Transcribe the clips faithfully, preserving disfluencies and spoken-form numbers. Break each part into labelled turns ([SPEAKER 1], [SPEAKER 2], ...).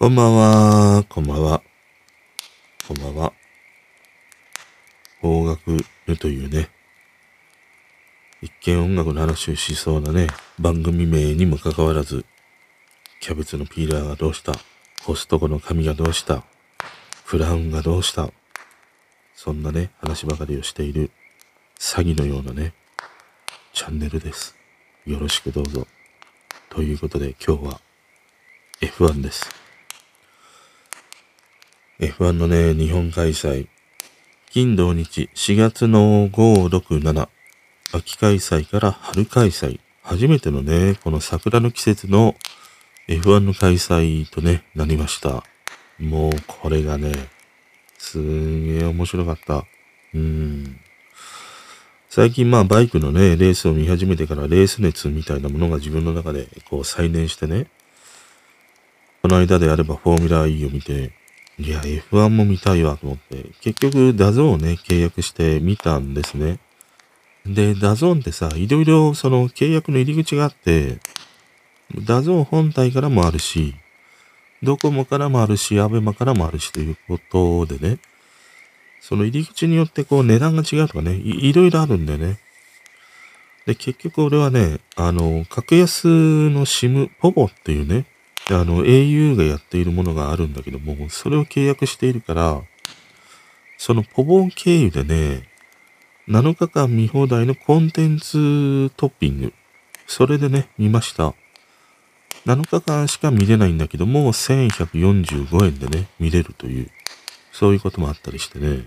[SPEAKER 1] こんばんは、こんばんは、こんばんは。邦楽というね、一見音楽の話をしそうなね、番組名にもかかわらず、キャベツのピーラーがどうした、コストコの紙がどうした、クラウンがどうした、そんなね、話ばかりをしている詐欺のようなね、チャンネルです。よろしくどうぞ。ということで今日は エフワン です。エフワン のね、日本開催。金土日しがつのご、ろく、しち、秋開催から春開催。初めてのね、この桜の季節の エフワン の開催とね、なりました。もうこれがね、すんげえ面白かった。うーん。最近まあバイクのね、レースを見始めてからレース熱みたいなものが自分の中でこう再燃してね、この間であればフォーミュラー E を見て、いや、エフワン も見たいわと思って、結局ダゾーンをね、契約して見たんですね。で、ダゾーンってさ、いろいろその契約の入り口があって、ダゾーン本体からもあるし、ドコモからもあるし、アベマからもあるしということでね、その入り口によってこう値段が違うとかね、い、いろいろあるんだよね。で、結局俺はね、あの、格安の SIM、ポボっていうね、あの、エーユー がやっているものがあるんだけども、それを契約しているから、そのポボ経由でね、なのかかん見放題のコンテンツトッピング。それでね、見ました。なのかかんしか見れないんだけども、せんひゃくよんじゅうごえんでね、見れるという、そういうこともあったりしてね。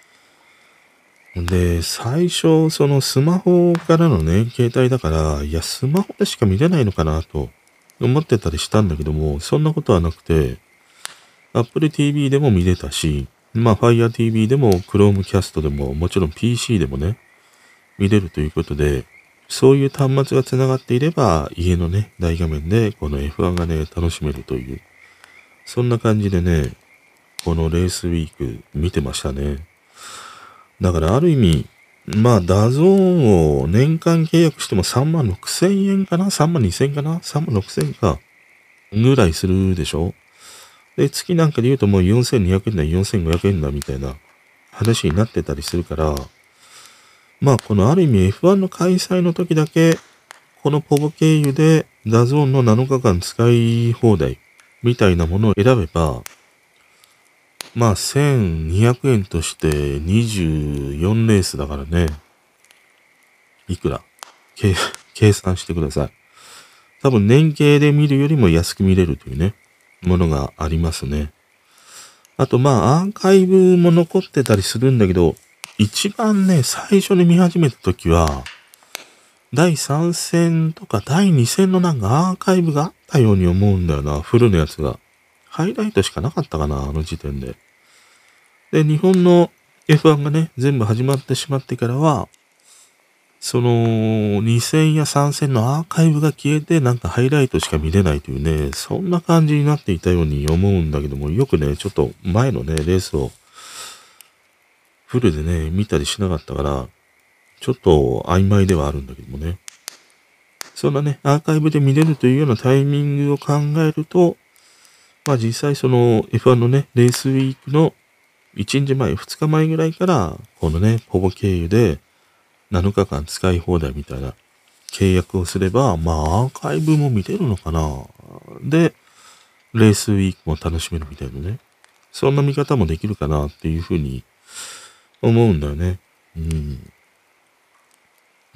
[SPEAKER 1] で、最初、そのスマホからのね、携帯だから、いや、スマホでしか見れないのかなと思ってたりしたんだけども、そんなことはなくて、Apple ティーブイ でも見れたし、まあ Fire ティーブイ でも Chromecast でももちろん ピーシー でもね、見れるということで、そういう端末がつながっていれば、家のね、大画面でこの エフワン がね、楽しめるという、そんな感じでね、このレースウィーク見てましたね。だからある意味、まあダゾーンを年間契約してもさんまんろくせんえんかな ?さんまんにせんえんかな ?さんまんろくせんえんか。ぐらいするでしょ。で、月なんかで言うともうよんせんにひゃくえんだ、よんせんごひゃくえんだみたいな話になってたりするから、まあこのある意味 エフワン の開催の時だけ、このポボ経由でダゾーンのなのかかん使い放題みたいなものを選べば、まあせんにひゃくえんとしてにじゅうよんレースだからね。いくら計算してください。多分年計で見るよりも安く見れるというね、ものがありますね。あとまあアーカイブも残ってたりするんだけど、一番ね、最初に見始めた時は、だいさん戦とかだいに戦のなんかアーカイブがあったように思うんだよな、フルのやつが。ハイライトしかなかったかな、あの時点で。で、日本の エフワン がね、全部始まってしまってからは、そのに戦やさん戦のアーカイブが消えてなんかハイライトしか見れないというね、そんな感じになっていたように思うんだけども、よくね、ちょっと前のね、レースをフルでね、見たりしなかったから、ちょっと曖昧ではあるんだけどもね。そんなね、アーカイブで見れるというようなタイミングを考えると、まあ実際その エフワン のね、レースウィークのいちにちまえ、ふつかまえぐらいから、このね、ポボ経由でなのかかん使い放題みたいな契約をすれば、まあアーカイブも見れるのかな。で、レースウィークも楽しめるみたいなね。そんな見方もできるかなっていうふうに思うんだよね。うん。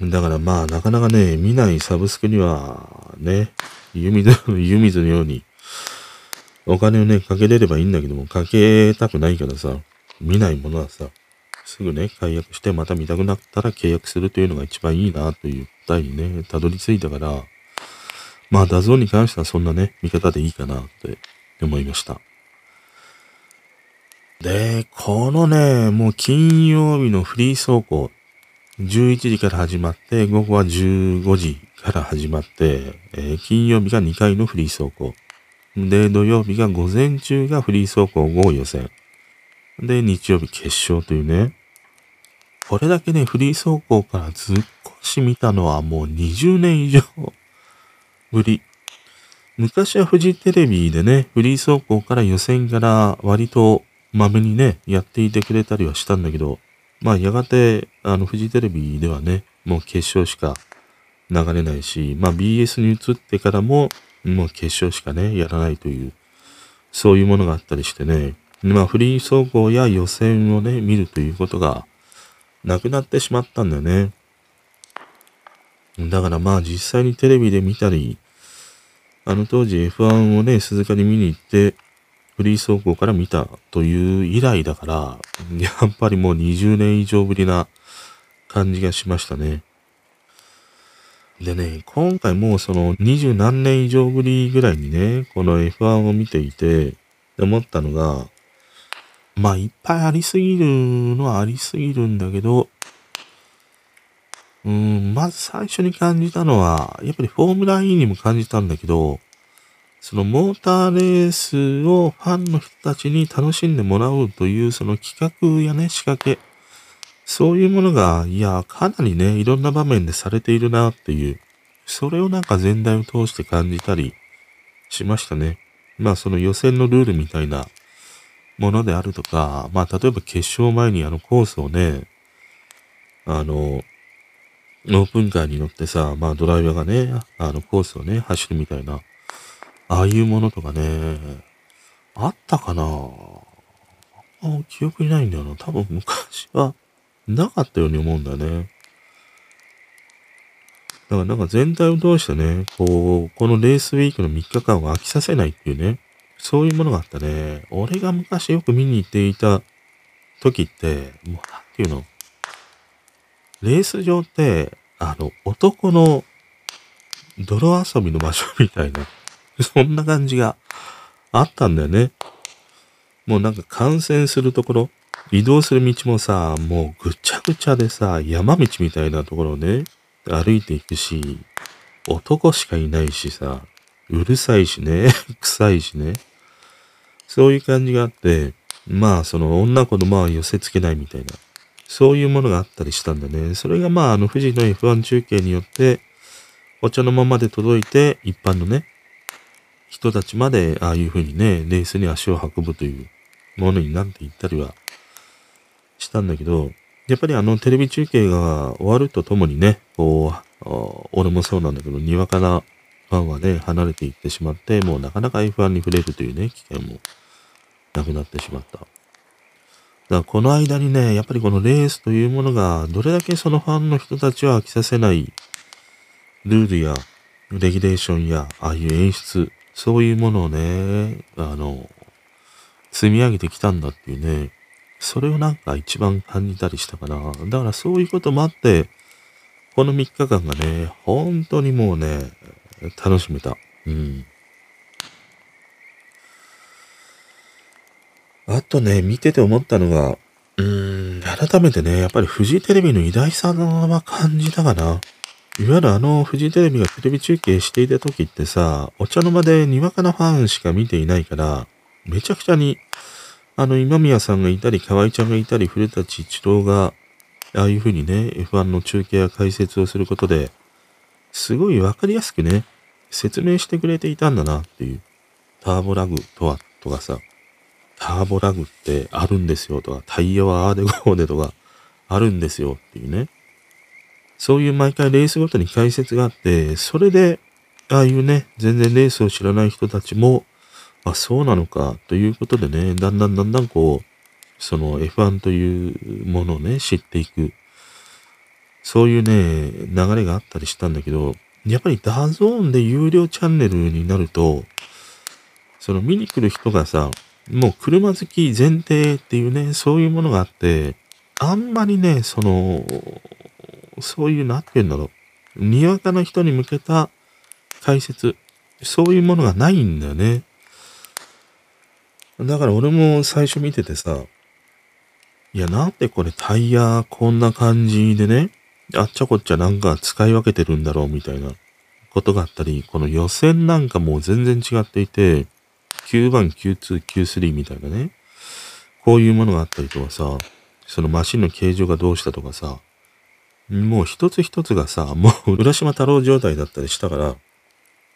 [SPEAKER 1] だからまあなかなかね、見ないサブスクにはね、湯水、湯水のようにお金をね、かけれればいいんだけども、かけたくないからさ、見ないものはさ、すぐね、解約してまた見たくなったら契約するというのが一番いいなという答えにね、たどり着いたから、まあ、ダゾーンに関してはそんなね、見方でいいかなって思いました。で、このね、もう金曜日のフリー走行、じゅういちじから始まって、午後はじゅうごじから始まって、えー、金曜日がにかいのフリー走行。で、土曜日が午前中がフリー走行午後予選。で、日曜日決勝というね、これだけね、フリー走行からずっこし見たのはもうにじゅうねん以上ぶり。 昔はフジテレビでね、フリー走行から予選から割とまめにね、やっていてくれたりはしたんだけど、まあやがて、あのフジテレビではね、もう決勝しか流れないし、まあ ビーエス に移ってからも、もう決勝しかね、やらないという、そういうものがあったりしてね、まあフリー走行や予選をね、見るということがなくなってしまったんだよね。だからまあ実際にテレビで見たり、あの当時 エフワン をね、鈴鹿に見に行って、フリー走行から見たという以来だから、やっぱりもうにじゅうねん以上ぶりな感じがしましたね。でね、今回もうその二十何年以上ぶりぐらいにね、この エフワン を見ていて、思ったのが、まあいっぱいありすぎるのはありすぎるんだけど、うーん、まず最初に感じたのは、やっぱりフォームラ E にも感じたんだけど、そのモーターレースをファンの人たちに楽しんでもらおうというその企画やね、仕掛け、そういうものが、いや、かなりね、いろんな場面でされているなっていう、それをなんか全体を通して感じたりしましたね。まあその予選のルールみたいなものであるとか、まあ例えば決勝前にあのコースをね、あの、オープンカーに乗ってさ、まあドライバーがね、あのコースをね、走るみたいな、ああいうものとかね、あったかなあ、記憶にないんだよな。多分昔はなかったように思うんだよね。だからなんか全体を通してね、こう、このレースウィークのみっかかんを飽きさせないっていうね、そういうものがあったね。俺が昔よく見に行っていた時って、もうなんていうの、レース場って、あの、男の泥遊びの場所みたいな、そんな感じがあったんだよね。もうなんか観戦するところ、移動する道もさ、もうぐちゃぐちゃでさ、山道みたいなところをね、歩いていくし、男しかいないしさ、うるさいしね、臭いしね、そういう感じがあって、まあその女子のまあ寄せ付けないみたいな、そういうものがあったりしたんだね。それがまああの富士の エフワン 中継によって、お茶のままで届いて、一般のね、人たちまでああいう風にね、レースに足を運ぶというものになっていったりはしたんだけど、やっぱりあのテレビ中継が終わるとともにね、こう、俺もそうなんだけど、にわかなファンはね、離れていってしまって、もうなかなか エフワン に触れるというね、機会もなくなってしまった。だからこの間にね、やっぱりこのレースというものが、どれだけそのファンの人たちを飽きさせないルールやレギュレーションや、ああいう演出、そういうものをね、あの、積み上げてきたんだっていうね、それをなんか一番感じたりしたかな。だからそういうこともあって、このみっかかんがね、本当にもうね、楽しめた。うん。あとね、見てて思ったのが、うーん、改めてね、やっぱりフジテレビの偉大さは感じたかな。いわゆるあの、フジテレビがテレビ中継していた時ってさ、お茶の間でにわかなファンしか見ていないから、めちゃくちゃに、あの、今宮さんがいたり、河合ちゃんがいたり、古舘一郎が、ああいう風にね、エフワン の中継や解説をすることで、すごいわかりやすくね、説明してくれていたんだなっていう。ターボラグとは、とかさ、ターボラグってあるんですよとか、タイヤはあーでこうでとか、あるんですよっていうね。そういう毎回レースごとに解説があって、それで、ああいうね、全然レースを知らない人たちも、あ、そうなのか、ということでね、だんだんだんだんこう、その エフワン というものをね、知っていく。そういうね、流れがあったりしたんだけど、やっぱりダゾーンで有料チャンネルになると、その見に来る人がさ、もう車好き前提っていうね、そういうものがあって、あんまりね、その、そういう、なんて言うんだろう。にわかな人に向けた解説、そういうものがないんだよね。だから俺も最初見ててさ、いや、なんでこれタイヤこんな感じでね、あっちゃこっちゃなんか使い分けてるんだろうみたいなことがあったり、この予選なんかもう全然違っていて、キューワン、キューツー、キュースリー みたいなね、こういうものがあったりとかさ、そのマシンの形状がどうしたとかさ、もう一つ一つがさ、もう浦島太郎状態だったりしたから、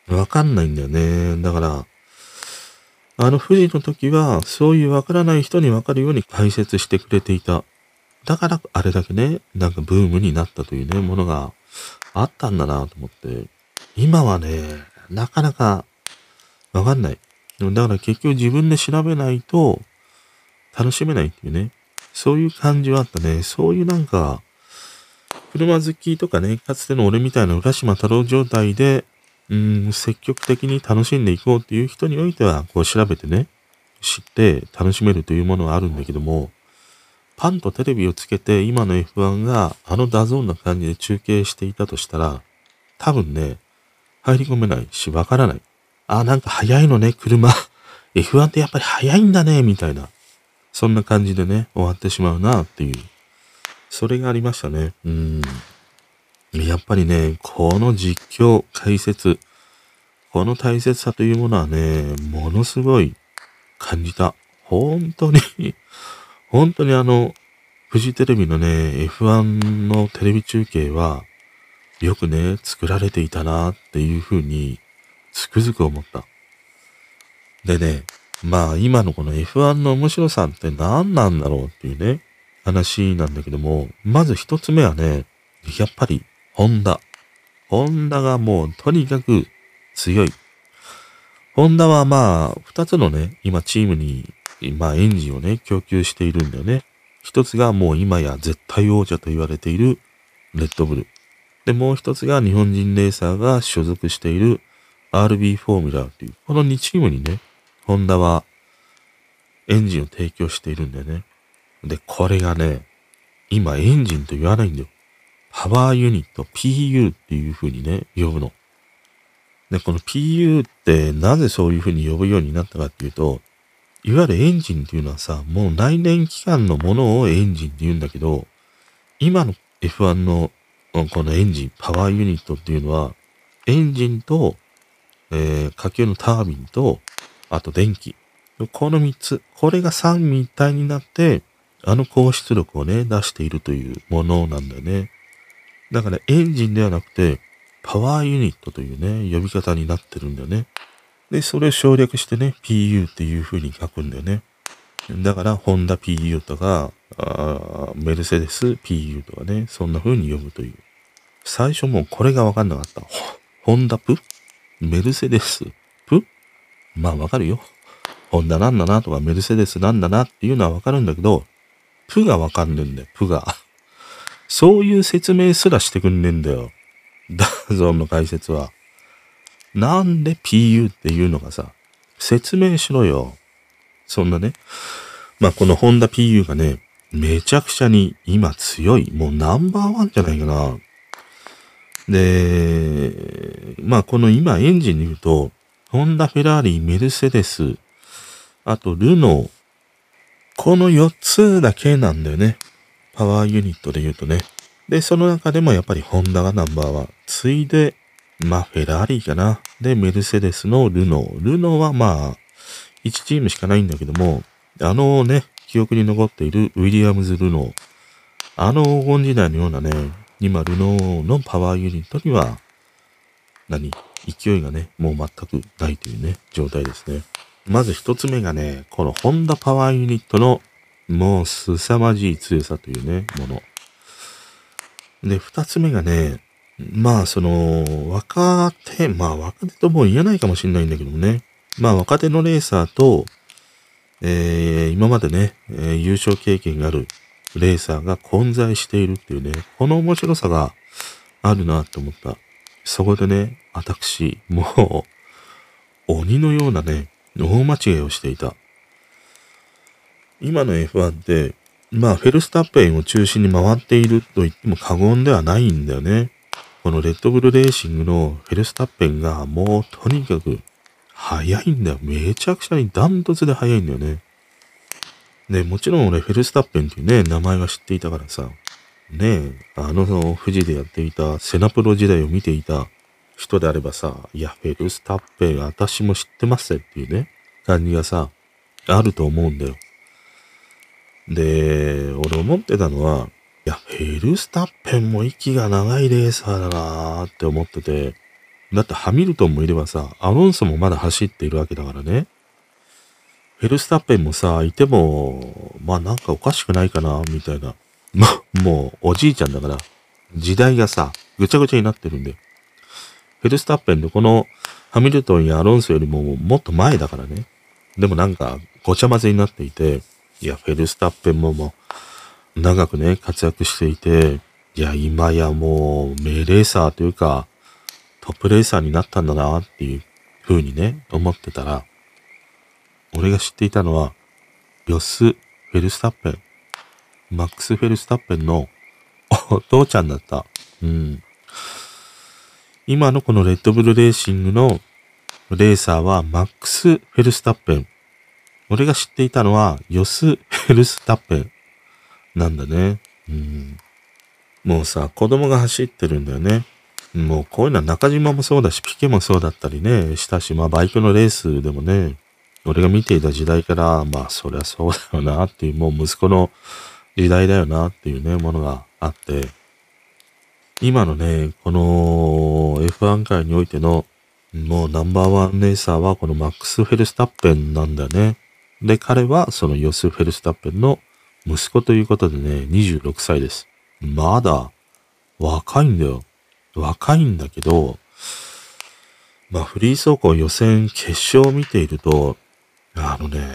[SPEAKER 1] わかんないんだよね。だから、あの富士の時は、そういうわからない人にわかるように解説してくれていた。だから、あれだけね、なんかブームになったというね、ものがあったんだなと思って。今はね、なかなかわかんない。だから結局自分で調べないと楽しめないっていうね。そういう感じはあったね。そういうなんか、車好きとかね、かつての俺みたいな浦島太郎状態で、うーん、積極的に楽しんでいこうっていう人においては、こう調べてね、知って楽しめるというものはあるんだけども、パンとテレビをつけて今の エフワン があのダゾーンな感じで中継していたとしたら、多分ね、入り込めないし、わからない。あ、なんか早いのね、車。エフワン ってやっぱり早いんだね、みたいな。そんな感じでね、終わってしまうなっていう。それがありましたね。うん。やっぱりね、この実況、解説、この大切さというものはね、ものすごい感じた。本当に本当にあの、フジテレビのね、エフワン のテレビ中継は、よくね、作られていたなっていうふうに、つくづく思った。でね、まあ今のこの エフワン の面白さって何なんだろうっていうね、話なんだけども、まず一つ目はね、やっぱり、ホンダ。ホンダがもうとにかく強い。ホンダはまあ、二つのね、今チームに、まあエンジンをね、供給しているんだよね。一つがもう今や絶対王者と言われているレッドブル。で、もう一つが日本人レーサーが所属している アールビー フォーミュラーという、このにチームにね、ホンダはエンジンを提供しているんだよね。で、これがね、今エンジンと言わないんだよ。パワーユニット ピーユー っていう風にね、呼ぶの。で、この ピーユー ってなぜそういう風に呼ぶようになったかっていうと、いわゆるエンジンっていうのはさ、もう内燃機関のものをエンジンって言うんだけど、今の エフワン のこのエンジン、パワーユニットっていうのは、エンジンと、えー、下級のタービンと、あと電気。このみっつ、これが三位一体になって、あの高出力をね、出しているというものなんだよね。だからエンジンではなくて、パワーユニットというね、呼び方になってるんだよね。で、それを省略してね、ピーユー っていう風に書くんだよね。だから、ホンダ ピーユー とか、あメルセデス ピーユー とかね、そんな風に呼ぶという。最初もうこれがわかんなかった。ホンダプメルセデスプまあわかるよ。ホンダなんだなとかメルセデスなんだなっていうのはわかるんだけど、プがわかんねえんだよ、プが。そういう説明すらしてくんねえんだよ。ダゾーンの解説は。なんで ピーユー っていうのかさ、説明しろよ。そんなね。まあこのホンダ ピーユー がね、めちゃくちゃに今強い。もうナンバーワンじゃないかな。で、まあこの今エンジンで言うと、ホンダ、フェラーリ、メルセデス、あとルノー。このよっつだけなんだよね。パワーユニットで言うとね。で、その中でもやっぱりホンダがナンバーワン。次いで、まあフェラーリかな。で、メルセデスのルノー。ルノーはまあ、いちチームしかないんだけども、あのね、記憶に残っているウィリアムズ・ルノー。あの黄金時代のようなね、今ルノーのパワーユニットには、何勢いがね、もう全くないというね、状態ですね。まず一つ目がね、このホンダパワーユニットのもう凄まじい強さというね、もの。で、二つ目がね、まあその、若手、まあ若手とも言えないかもしれないんだけどもね。まあ若手のレーサーと、えー、今までね、えー、優勝経験があるレーサーが混在しているっていうね、この面白さがあるなって思った。そこでね、私、もう、鬼のようなね、大間違いをしていた。今の エフワン って、まあ、フェルスタッペンを中心に回っていると言っても過言ではないんだよね。このレッドブルレーシングのフェルスタッペンがもうとにかく速いんだよ。めちゃくちゃにダントツで速いんだよね。で、もちろん俺フェルスタッペンっていうね、名前は知っていたからさ、ねえ、あの富士でやっていたセナプロ時代を見ていた人であればさ、いや、フェルスタッペン私も知ってますっていうね、感じがさ、あると思うんだよ。で、俺思ってたのは、いや、フェルスタッペンも息が長いレーサーだなーって思ってて、 だってハミルトンもいればさ、アロンソもまだ走っているわけだからね。フェルスタッペンもさ、いても、まあなんかおかしくないかな、みたいな。ま、もうおじいちゃんだから、時代がさ、ぐちゃぐちゃになってるんで。フェルスタッペンでこのハミルトンやアロンソよりももっと前だからね。でもなんかごちゃ混ぜになっていて、いや、フェルスタッペンももう長くね、活躍していて、いや、今やもう名レーサーというか、トップレーサーになったんだなっていう風にね、思ってたら、俺が知っていたのは、ヨス・フェルスタッペン、マックス・フェルスタッペンのお父ちゃんだった。うん。今のこのレッドブルレーシングのレーサーはマックス・フェルスタッペン。俺が知っていたのはヨス・フェルスタッペンなんだね。うん。もうさ、子供が走ってるんだよね。もうこういうのは中島もそうだし、ピケもそうだったりね、したし、まあバイクのレースでもね、俺が見ていた時代から、まあそりゃそうだよなっていう、もう息子の時代だよなっていうね、ものがあって、今のね、この エフワン 界においての、もうナンバーワンレーサーはこのマックス・フェルスタッペンなんだよね。で、彼はそのヨス・フェルスタッペンの息子ということでね、にじゅうろくさいです。まだ若いんだよ。若いんだけど、まあフリー走行予選決勝を見ていると、あのね、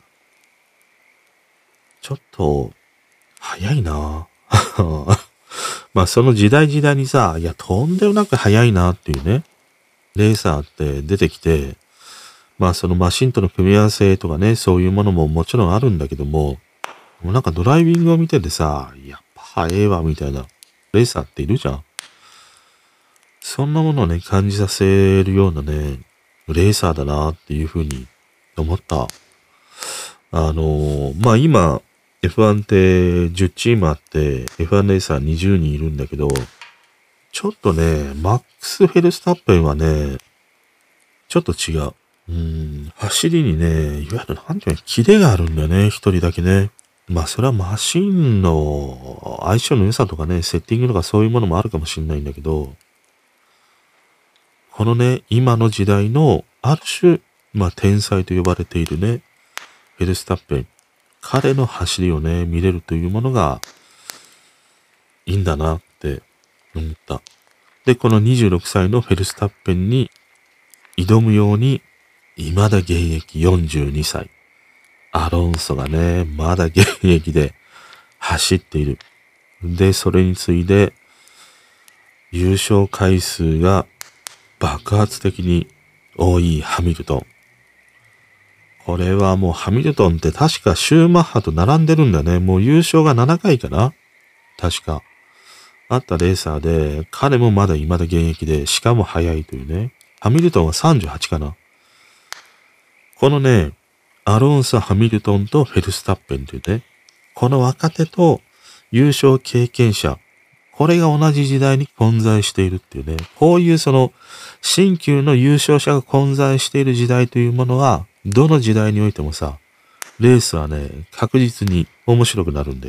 [SPEAKER 1] ちょっと早いなまあその時代時代にさ、いやとんでもなく早いなっていうね、レーサーって出てきて、まあそのマシンとの組み合わせとかね、そういうものももちろんあるんだけども、もうなんかドライビングを見ててさ、やっぱ早えわみたいなレーサーっているじゃん。そんなものをね、感じさせるようなね、レーサーだなっていうふうに思った。あのー、まあ今、エフワン ってじゅうチームあって、エフワン レーサーにじゅうにんいるんだけど、ちょっとね、マックス・フェルスタッペンはね、ちょっと違う。うん、走りにね、いわゆるなんていうの、キレがあるんだよね、一人だけね。まあそれはマシンの相性の良さとかね、セッティングとかそういうものもあるかもしれないんだけど、このね、今の時代のある種、まあ天才と呼ばれているね、フェルスタッペン。彼の走りをね、見れるというものがいいんだなって思った。で、このにじゅうろくさいのフェルスタッペンに挑むように、未だ現役よんじゅうにさい。アロンソがね、まだ現役で走っている。で、それに次いで、優勝回数が爆発的に多いハミルトン。これはもうハミルトンって確かシューマッハと並んでるんだね。もう優勝がななかいかな確か。あったレーサーで、彼もまだ未だ現役で、しかも速いというね。ハミルトンはさんじゅうはちかな。このね、アロンソ・ハミルトンとフェルスタッペンというね、この若手と優勝経験者、これが同じ時代に混在しているっていうね、こういうその新旧の優勝者が混在している時代というものは、どの時代においてもさ、レースはね、確実に面白くなるんだよ。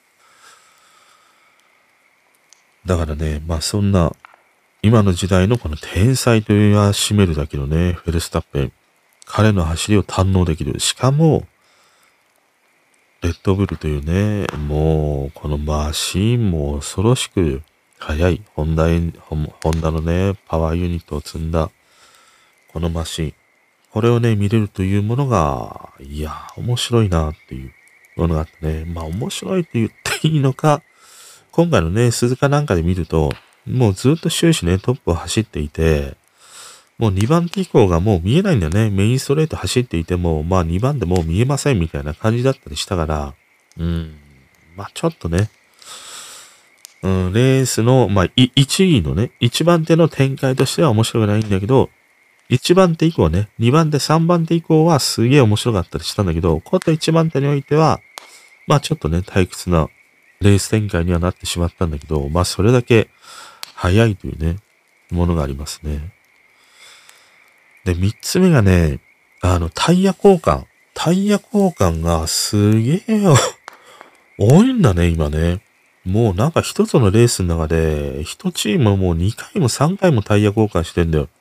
[SPEAKER 1] だからね、まあそんな、今の時代のこの天才と言わしめるだけのね、フェルスタッペン。彼の走りを堪能できる。しかも、レッドブルというね、もう、このマシンも恐ろしく速い。ホンダ、ホンダのね、パワーユニットを積んだ、このマシン。これをね、見れるというものが、いや、面白いなっていうものがあってね。まあ、面白いって言っていいのか、今回のね、鈴鹿なんかで見ると、もうずっと終始ね、トップを走っていて、もうにばん手以降がもう見えないんだよね。メインストレート走っていても、まあにばんでもう見えませんみたいな感じだったりしたから、うん、まあちょっとね、うん、レースの、まあいちいのね、いちばん手の展開としては面白くないんだけど、いちばん手以降ね、にばん手、さんばん手以降はすげえ面白かったりしたんだけど、こういったいちばん手においては、まあちょっとね、退屈なレース展開にはなってしまったんだけど、まあそれだけ速いというね、ものがありますね。で、三つ目がね、あの、タイヤ交換。タイヤ交換がすげえよ。多いんだね、今ね。もうなんか一つのレースの中で、一チームもうにかいもさんかいもタイヤ交換してんだよ。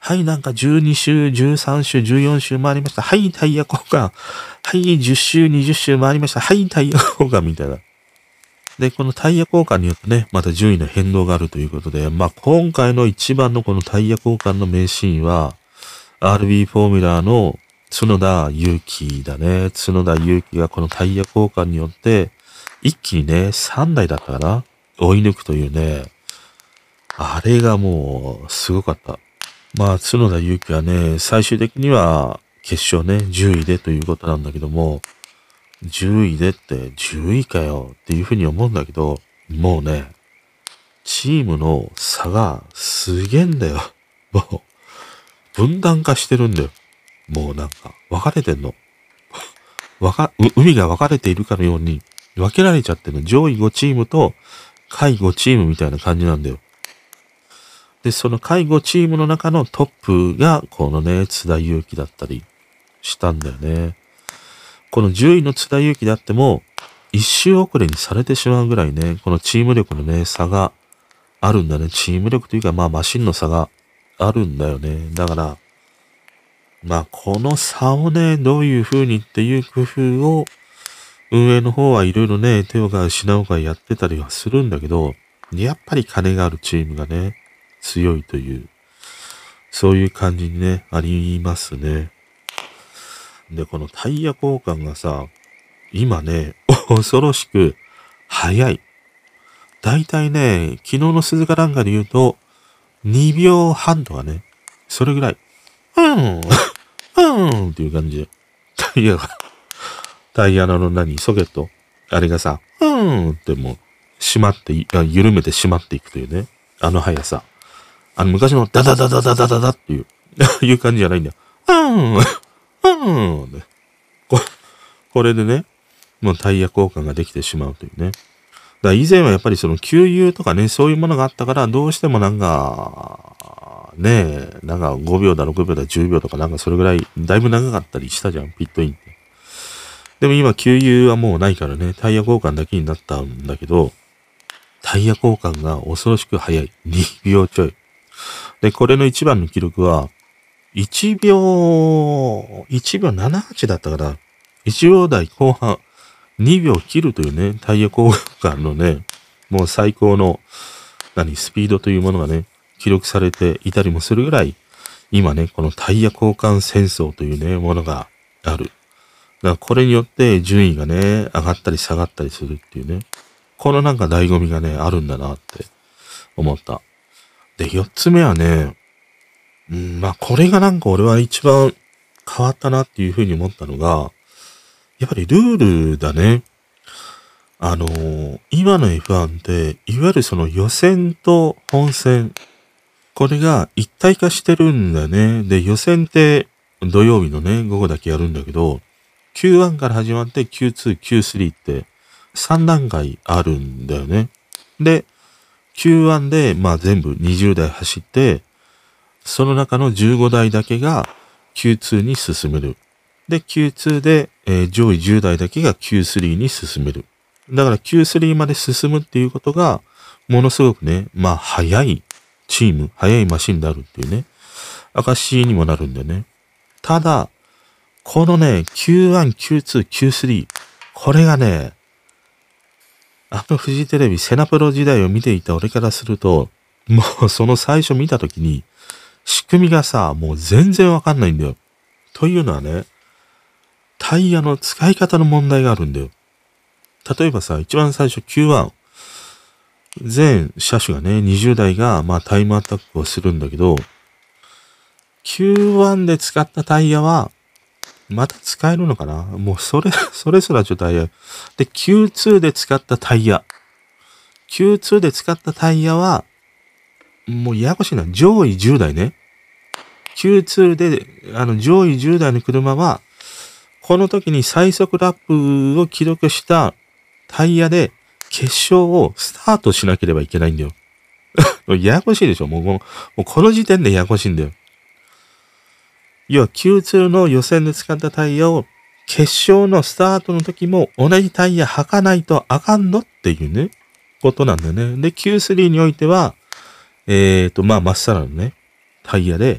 [SPEAKER 1] はい、なんかじゅうに周、じゅうさん周、じゅうよん周回りました。はい、タイヤ交換。はい、じゅっ周、にじゅっ周回りました。はい、タイヤ交換みたいな。で、このタイヤ交換によってね、また順位の変動があるということで、まあ、今回の一番のこのタイヤ交換の名シーンは、アールビー フォーミュラーの角田祐希だね。角田祐希がこのタイヤ交換によって、一気にね、さんだいだったかな追い抜くというね、あれがもう、すごかった。まあ、角田祐希はね、最終的には、決勝ね、じゅういでということなんだけども、じゅういでってじゅういかよっていうふうに思うんだけど、もうね、チームの差がすげえんだよ。もう、分断化してるんだよ。もうなんか、分かれてんの。わか、海が分かれているかのように分けられちゃってるの。上位ごチームと下位ごチームみたいな感じなんだよ。で、その下位ごチームの中のトップが、このね、津田祐希だったりしたんだよね。このじゅういの津田祐希であっても、一周遅れにされてしまうぐらいね、このチーム力のね、差があるんだね。チーム力というか、まあマシンの差があるんだよね。だから、まあこの差をね、どういう風にっていう工夫を、運営の方はいろいろね、手をが品をがやってたりはするんだけど、やっぱり金があるチームがね、強いという、そういう感じにね、ありますね。で、このタイヤ交換がさ、今ね、恐ろしく早い。だいたいね、昨日の鈴鹿なんかで言うと、にびょうはんとかね、それぐらい、うん、うんっていう感じで、タイヤが、タイヤの何、ソケット、あれがさ、うんってもう、閉まって、緩めて閉まっていくというね、あの速さ。あの昔のダダダダダダダダっていう、いう感じじゃないんだよ。うんうんね、こ、これでね、もうタイヤ交換ができてしまうというね。だから以前はやっぱりその給油とかね、そういうものがあったから、どうしてもなんか、ねえ、なんかごびょうだ、ろくびょうだ、じゅうびょうとかなんかそれぐらい、だいぶ長かったりしたじゃん、ピットインって。でも今給油はもうないからね、タイヤ交換だけになったんだけど、タイヤ交換が恐ろしく早い。にびょうちょい。で、これの一番の記録は、いちびょう、いちびょうななはちだったから、いちびょう台後半、にびょう切るというね、タイヤ交換のね、もう最高の、何、スピードというものがね、記録されていたりもするぐらい、今ね、このタイヤ交換戦争というね、ものがある。だからこれによって順位がね、上がったり下がったりするっていうね、このなんか醍醐味がね、あるんだなって思った。で、四つ目はね、うん、まあこれがなんか俺は一番変わったなっていうふうに思ったのが、やっぱりルールだね。あのー、今の エフワン って、いわゆるその予選と本戦、これが一体化してるんだよね。で、予選って土曜日のね、午後だけやるんだけど、キューワン から始まって キューツー、キュースリー ってさん段階あるんだよね。で、キューワン で、まあ全部にじゅうだい走って、その中のじゅうごだいだけが キューツー に進める。で、キューツー で、えー、上位じゅうだいだけが キュースリー に進める。だから キュースリー まで進むっていうことが、ものすごくね、まあ速いチーム、速いマシンであるっていうね、証にもなるんだよね。ただ、このね、キューワン、キューツー、キュースリー、これがね、あのフジテレビセナプロ時代を見ていた俺からすると、もうその最初見たときに、仕組みがさ、もう全然わかんないんだよ。というのはね、タイヤの使い方の問題があるんだよ。例えばさ、一番最初 キューワン。全車種がね、にじゅうだいが、まあタイムアタックをするんだけど、キューワン で使ったタイヤは、また使えるのかな？もうそれ、それすらちょっとタイヤ。で、キューツー で使ったタイヤ。キューツー で使ったタイヤは、もうややこしいな。上位じゅうだいね。キューツー で、あの、上位じゅうだいの車は、この時に最速ラップを記録したタイヤで決勝をスタートしなければいけないんだよ。ややこしいでしょ？もうこの、もうこの時点でややこしいんだよ。要は キューツー の予選で使ったタイヤを決勝のスタートの時も同じタイヤ履かないとあかんのっていうね、ことなんだよね。で、キュースリー においては、えーと、まあ、まっさらのね、タイヤで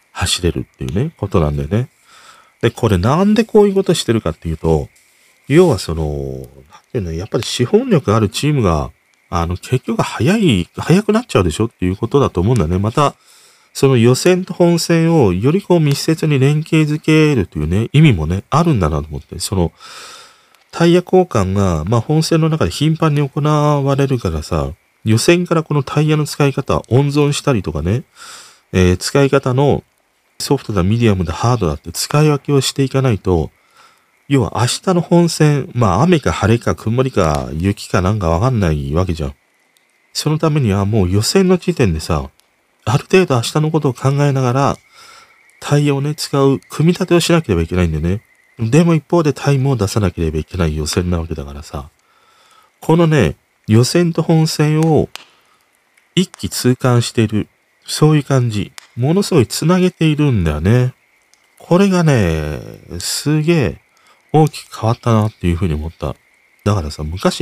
[SPEAKER 1] 走れるっていうね、ことなんだよね。で、これなんでこういうことしてるかっていうと、要はその、なんていうの、やっぱり資本力あるチームが、あの、結局早い、早くなっちゃうでしょっていうことだと思うんだよね。また、その予選と本戦をよりこう密接に連携づけるというね、意味もね、あるんだなと思って、その、タイヤ交換が、まあ本戦の中で頻繁に行われるからさ、予選からこのタイヤの使い方を温存したりとかね、えー、使い方のソフトだ、ミディアムだ、ハードだって使い分けをしていかないと、要は明日の本戦、まあ雨か晴れか曇りか雪かなんかわかんないわけじゃん。そのためにはもう予選の時点でさ、ある程度明日のことを考えながら、タイヤをね、使う組み立てをしなければいけないんだよね。でも一方でタイムを出さなければいけない予選なわけだからさ、このね、予選と本戦を一気通貫している、そういう感じ、ものすごい繋げているんだよね。これがね、すげえ大きく変わったなっていうふうに思った。だからさ、昔って、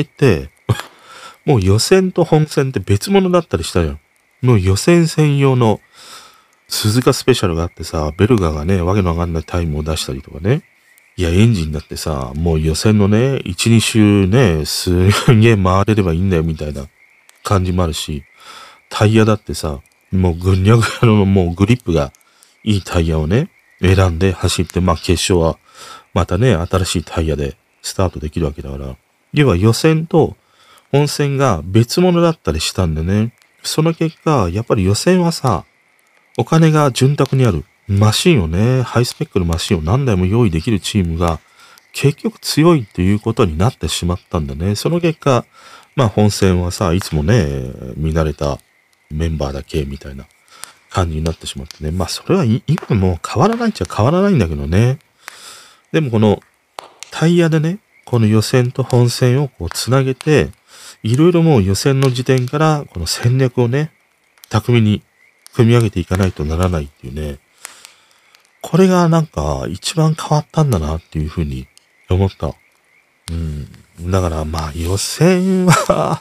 [SPEAKER 1] もう予選と本戦って別物だったりしたじゃん。もう予選専用の鈴鹿スペシャルがあってさ、ベルガーがね、わけのわかんないタイムを出したりとかね。いや、エンジンだってさ、もう予選のね、いち、に周ね、すんげえ回れればいいんだよみたいな感じもあるし、タイヤだってさ、もうぐにゃぐにゃのもうグリップがいいタイヤをね、選んで走って、まあ決勝はまたね、新しいタイヤでスタートできるわけだから。要は予選と本戦が別物だったりしたんでね。その結果、やっぱり予選はさ、お金が潤沢にあるマシンをね、ハイスペックのマシンを何台も用意できるチームが結局強いっていうことになってしまったんだね。その結果、まあ本戦はさ、いつもね、見慣れたメンバーだけみたいな感じになってしまってね。まあそれは今もう変わらないっちゃ変わらないんだけどね。でもこのタイヤでね、この予選と本戦をこうつなげて、いろいろもう予選の時点からこの戦略をね、巧みに組み上げていかないとならないっていうね。これがなんか一番変わったんだなっていうふうに思った。うん。だからまあ予選は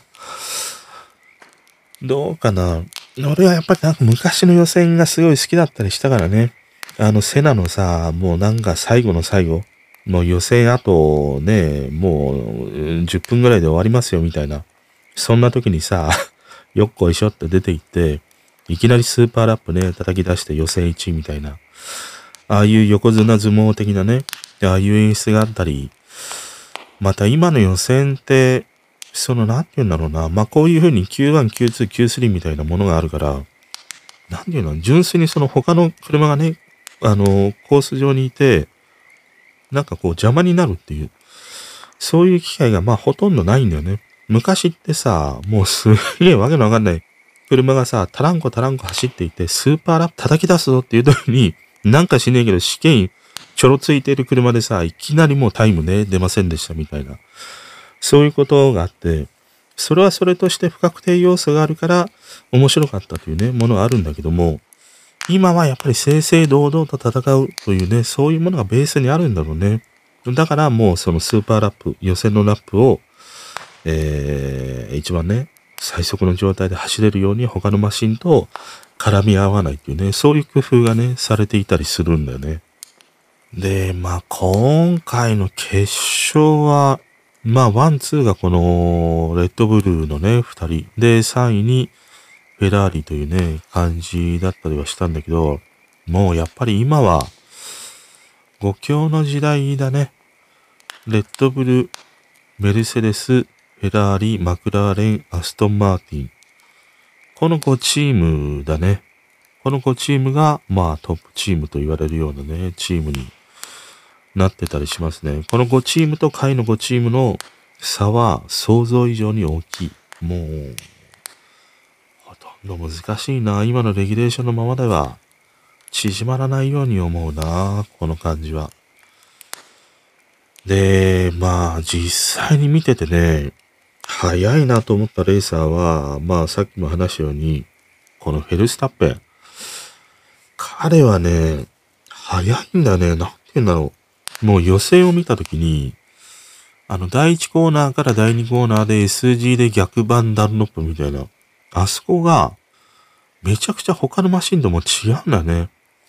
[SPEAKER 1] どうかな。俺はやっぱりなんか昔の予選がすごい好きだったりしたからね。あのセナのさ、もうなんか最後の最後。もう予選あとね、もうじゅっぷんぐらいで終わりますよみたいな。そんな時にさ、よっこいしょって出て行って、いきなりスーパーラップね、叩き出して予選いちいみたいな。ああいう横綱相撲的なね、ああいう演出があったり、また今の予選って、そのなんて言うんだろうな、まあこういう風に キューワン、キューツー、キュースリー みたいなものがあるから、なんて言うの、純粋にその他の車がね、あの、コース上にいて、なんかこう邪魔になるっていう、そういう機会がまあほとんどないんだよね。昔ってさ、もうすげえわけのわかんない車がさ、タランコタランコ走っていて、スーパーラップ叩き出すぞっていう時に、なんかしねえけど試験ちょろついてる車でさ、いきなりもうタイムね、出ませんでしたみたいな。そういうことがあって、それはそれとして不確定要素があるから面白かったというね、ものがあるんだけども、今はやっぱり正々堂々と戦うというね、そういうものがベースにあるんだろうね。だからもうそのスーパーラップ、予選のラップを、えー、一番ね、最速の状態で走れるように他のマシンと絡み合わないっていうね、そういう工夫がね、されていたりするんだよね。で、まあ今回の決勝は、まあワン、ツーがこのレッドブルーのね、二人。で、さんいにフェラーリというね、感じだったりはしたんだけど、もうやっぱり今はご強の時代だね。レッドブル、メルセデス、フェラーリ、マクラーレン、アストンマーティン。このごチームだね。このごチームが、まあトップチームと言われるようなね、チームになってたりしますね。このごチームと下位のごチームの差は想像以上に大きい。もう、ほとんど難しいな。今のレギュレーションのままでは縮まらないように思うな。この感じは。で、まあ実際に見ててね、速いなと思ったレーサーは、まあさっきも話したように、このフェルスタッペン。彼はね、速いんだね。なんて言うんだろう。もう予選を見たときに、あのだいいちコーナーからだいにコーナーで エスジー で逆版ダンロップみたいな。あそこが、めちゃくちゃ他のマシンとも違うんだね。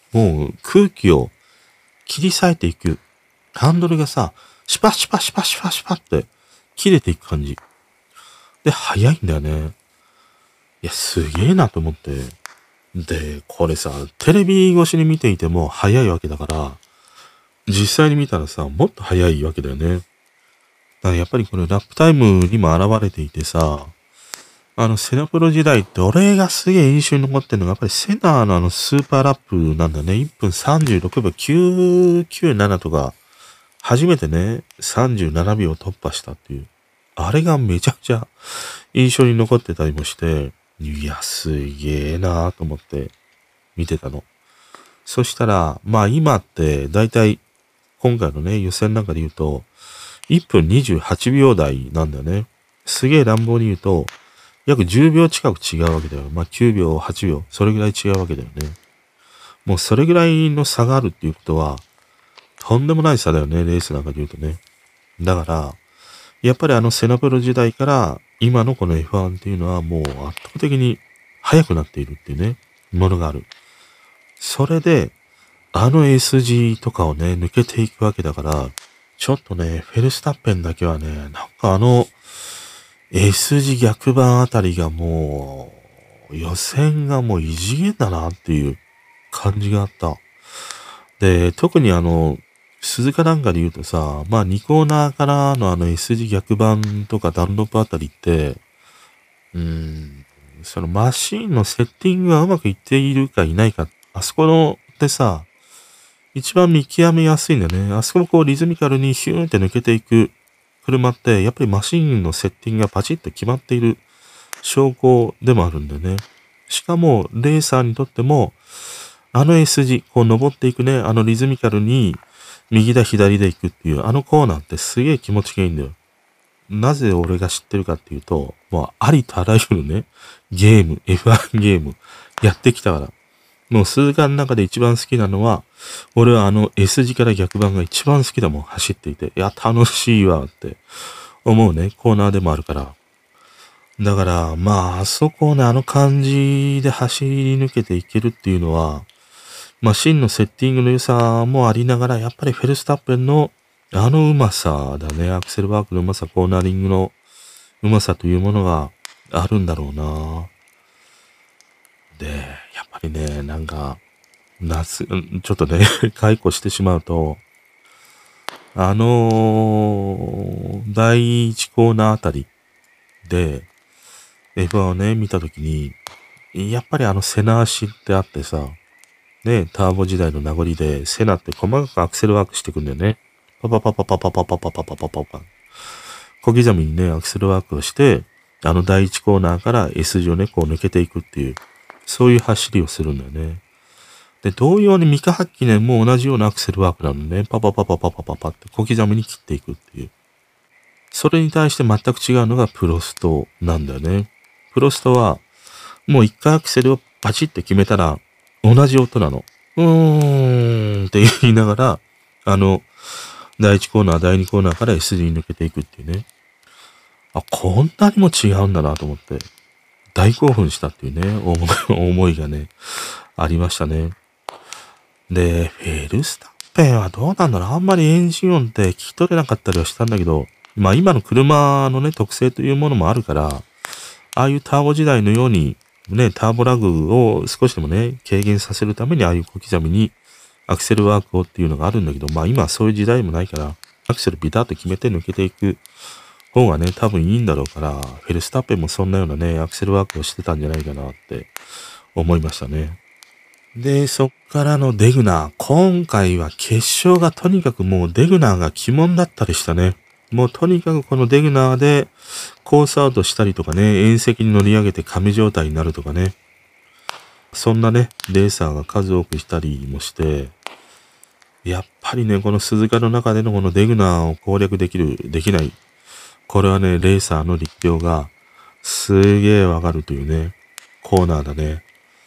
[SPEAKER 1] もう空気を切り裂いていく。ハンドルがさ、シュパシュパシュパシュパシュパって切れていく感じ。で、速いんだよね。いや、すげえなと思って。で、これさ、テレビ越しに見ていても速いわけだから、実際に見たらさ、もっと速いわけだよね。だからやっぱりこれラップタイムにも現れていてさ、あの、セナプロ時代って俺がすげえ印象に残ってるのが、やっぱりセナのあのスーパーラップなんだね。いっぷんさんじゅうろくびょうきゅうきゅうななとか、初めてね、さんじゅうななびょう突破したっていう。あれがめちゃくちゃ印象に残ってたりもして、いや、すげえなーと思って見てたの。そしたら、まあ今ってだいたい今回のね、予選なんかで言うと、いっぷんにじゅうはちびょう台なんだよね。すげえ乱暴に言うと、約じゅうびょう近く違うわけだよ。まあきゅうびょう、はちびょう、それぐらい違うわけだよね。もうそれぐらいの差があるっていうことは、とんでもない差だよね、レースなんかで言うとね。だから、やっぱりあのセナプロ時代から今のこの エフワン っていうのはもう圧倒的に速くなっているっていうね、ものがある。それで、あの エスジー とかをね、抜けていくわけだから、ちょっとね、フェルスタッペンだけはね、なんかあの エスジー 逆版あたりがもう、予選がもう異次元だなっていう感じがあった。で、特にあの、鈴鹿なんかで言うとさ、まあにコーナーからのあの エスジー 逆版とかダンロップあたりって、うーん、そのマシーンのセッティングがうまくいっているかいないか、あそこのってさ、一番見極めやすいんだよね。あそこもこうリズミカルにヒューンって抜けていく車って、やっぱりマシーンのセッティングがパチッと決まっている証拠でもあるんだよね。しかも、レーサーにとっても、あの エスジー、こう登っていくね、あのリズミカルに右だ左で行くっていう、あのコーナーってすげえ気持ちがいいんだよ。なぜ俺が知ってるかっていうと、もうありとあらゆるね、ゲーム、エフワン ゲーム、やってきたから。もう数巻の中で一番好きなのは、俺はあの エス 字から逆版が一番好きだもん、走っていて。いや、楽しいわって思うね、コーナーでもあるから。だから、まあ、あそこをね、あの感じで走り抜けていけるっていうのは、マシンのセッティングの良さもありながら、やっぱりフェルスタッペンのあのうまさだね、アクセルワークのうまさ、コーナリングのうまさというものがあるんだろうな。で、やっぱりね、なんか、夏、ちょっとね、解雇してしまうと、あのー、だいいちコーナーあたりで、エフワン をね、見たときに、やっぱりあのセナ足ってあってさ、ね、ターボ時代の名残で、セナって細かくアクセルワークしていくんだよね。パパパパパパパパパパパパパパ。小刻みにね、アクセルワークをして、あのだいいちコーナーから エス 字をね、こう抜けていくっていう、そういう走りをするんだよね。で、同様にミカハッキネンも同じようなアクセルワークなのね。パパパパパパパパって小刻みに切っていくっていう。それに対して全く違うのがプロストなんだよね。プロストは、もう一回アクセルをパチッと決めたら、同じ音なの。うーんって言いながら、あの、だいいちコーナー、だいにコーナーから エス 字に抜けていくっていうね。あ、こんなにも違うんだなと思って、大興奮したっていうね、思いがね、ありましたね。で、フェルスタッペンはどうなんだろう、あんまりエンジン音って聞き取れなかったりはしたんだけど、まあ今の車のね、特性というものもあるから、ああいうターボ時代のように、ね、ターボラグを少しでもね、軽減させるためにああいう小刻みにアクセルワークをっていうのがあるんだけど、まあ今はそういう時代もないから、アクセルビタッと決めて抜けていく方がね、多分いいんだろうから、フェルスタッペンもそんなようなね、アクセルワークをしてたんじゃないかなって思いましたね。で、そっからのデグナー。今回は決勝がとにかくもうデグナーが鬼門だったりしたね。もうとにかくこのデグナーでコースアウトしたりとかね、縁石に乗り上げて神状態になるとかね。そんなね、レーサーが数多くしたりもして、やっぱりね、この鈴鹿の中でのこのデグナーを攻略できる、できない。これはね、レーサーの力量がすげえわかるというね、コーナーだね。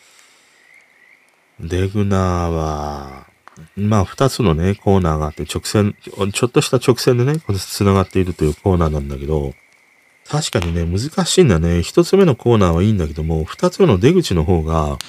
[SPEAKER 1] デグナーは、まあ二つのね、コーナーがあって直線、ちょっとした直線でね、繋がっているというコーナーなんだけど、確かにね、難しいんだね。一つ目のコーナーはいいんだけども、二つ目の出口の方が、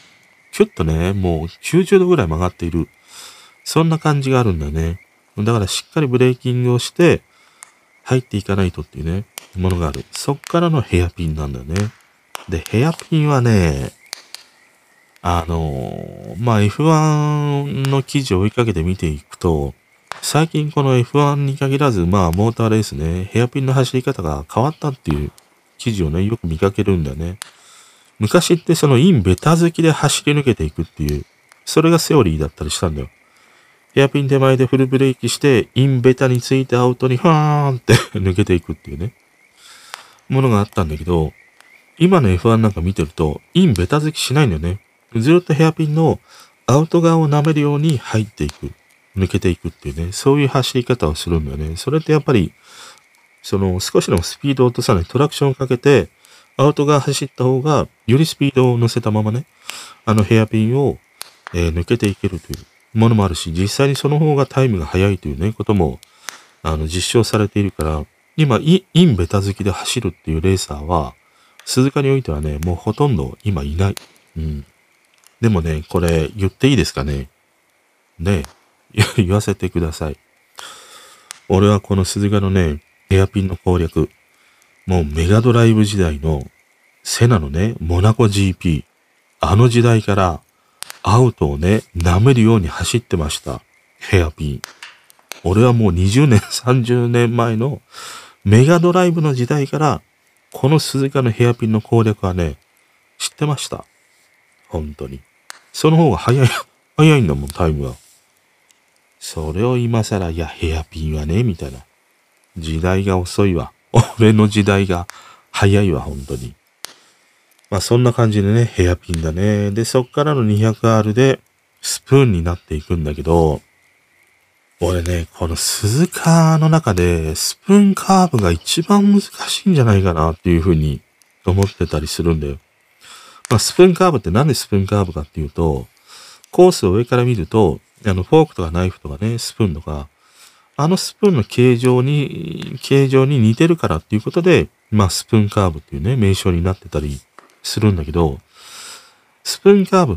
[SPEAKER 1] キュッとね、もうきゅうじゅうどぐらい曲がっている。そんな感じがあるんだよね。だからしっかりブレーキングをして、入っていかないとっていうね、ものがある。そっからのヘアピンなんだよね。で、ヘアピンはね、あのー、まあ、エフワン の記事を追いかけて見ていくと、最近この エフワン に限らず、まあ、モーターレースね、ヘアピンの走り方が変わったっていう記事をね、よく見かけるんだよね。昔ってそのインベタ好きで走り抜けていくっていう、それがセオリーだったりしたんだよ。ヘアピン手前でフルブレーキして、インベタについてアウトにファーンって抜けていくっていうね、ものがあったんだけど、今の エフワン なんか見てると、インベタ好きしないんだよね。ずっとヘアピンのアウト側を舐めるように入っていく。抜けていくっていうね、そういう走り方をするんだよね。それってやっぱり、その少しでもスピードを落とさないトラクションをかけて、アウト側走った方が、よりスピードを乗せたままね、あのヘアピンを、えー、抜けていけるというものもあるし、実際にその方がタイムが速いというね、ことも、あの、実証されているから、今、インベタ好きで走るっていうレーサーは、鈴鹿においてはね、もうほとんど今いない。うん。でもね、これ言っていいですかね。ねえ、言わせてください。俺はこの鈴鹿のね、ヘアピンの攻略、もうメガドライブ時代のセナのね、モナコ ジーピー、あの時代からアウトをね、舐めるように走ってました。ヘアピン。俺はもうにじゅうねん、さんじゅうねんまえのメガドライブの時代から、この鈴鹿のヘアピンの攻略はね、知ってました。本当に。その方が早い、早いんだもん、タイムは。それを今更、いや、ヘアピンはね、みたいな。時代が遅いわ。俺の時代が早いわ、本当に。まあそんな感じでね、ヘアピンだね。で、そっからの にひゃくアール でスプーンになっていくんだけど、俺ね、この鈴鹿の中でスプーンカーブが一番難しいんじゃないかなっていうふうに思ってたりするんだよ。まあスプーンカーブってなんでスプーンカーブかっていうと、コースを上から見ると、あの、フォークとかナイフとかね、スプーンとか、あのスプーンの形状に、形状に似てるからっていうことで、まあスプーンカーブっていうね、名称になってたりするんだけど、スプーンカーブって、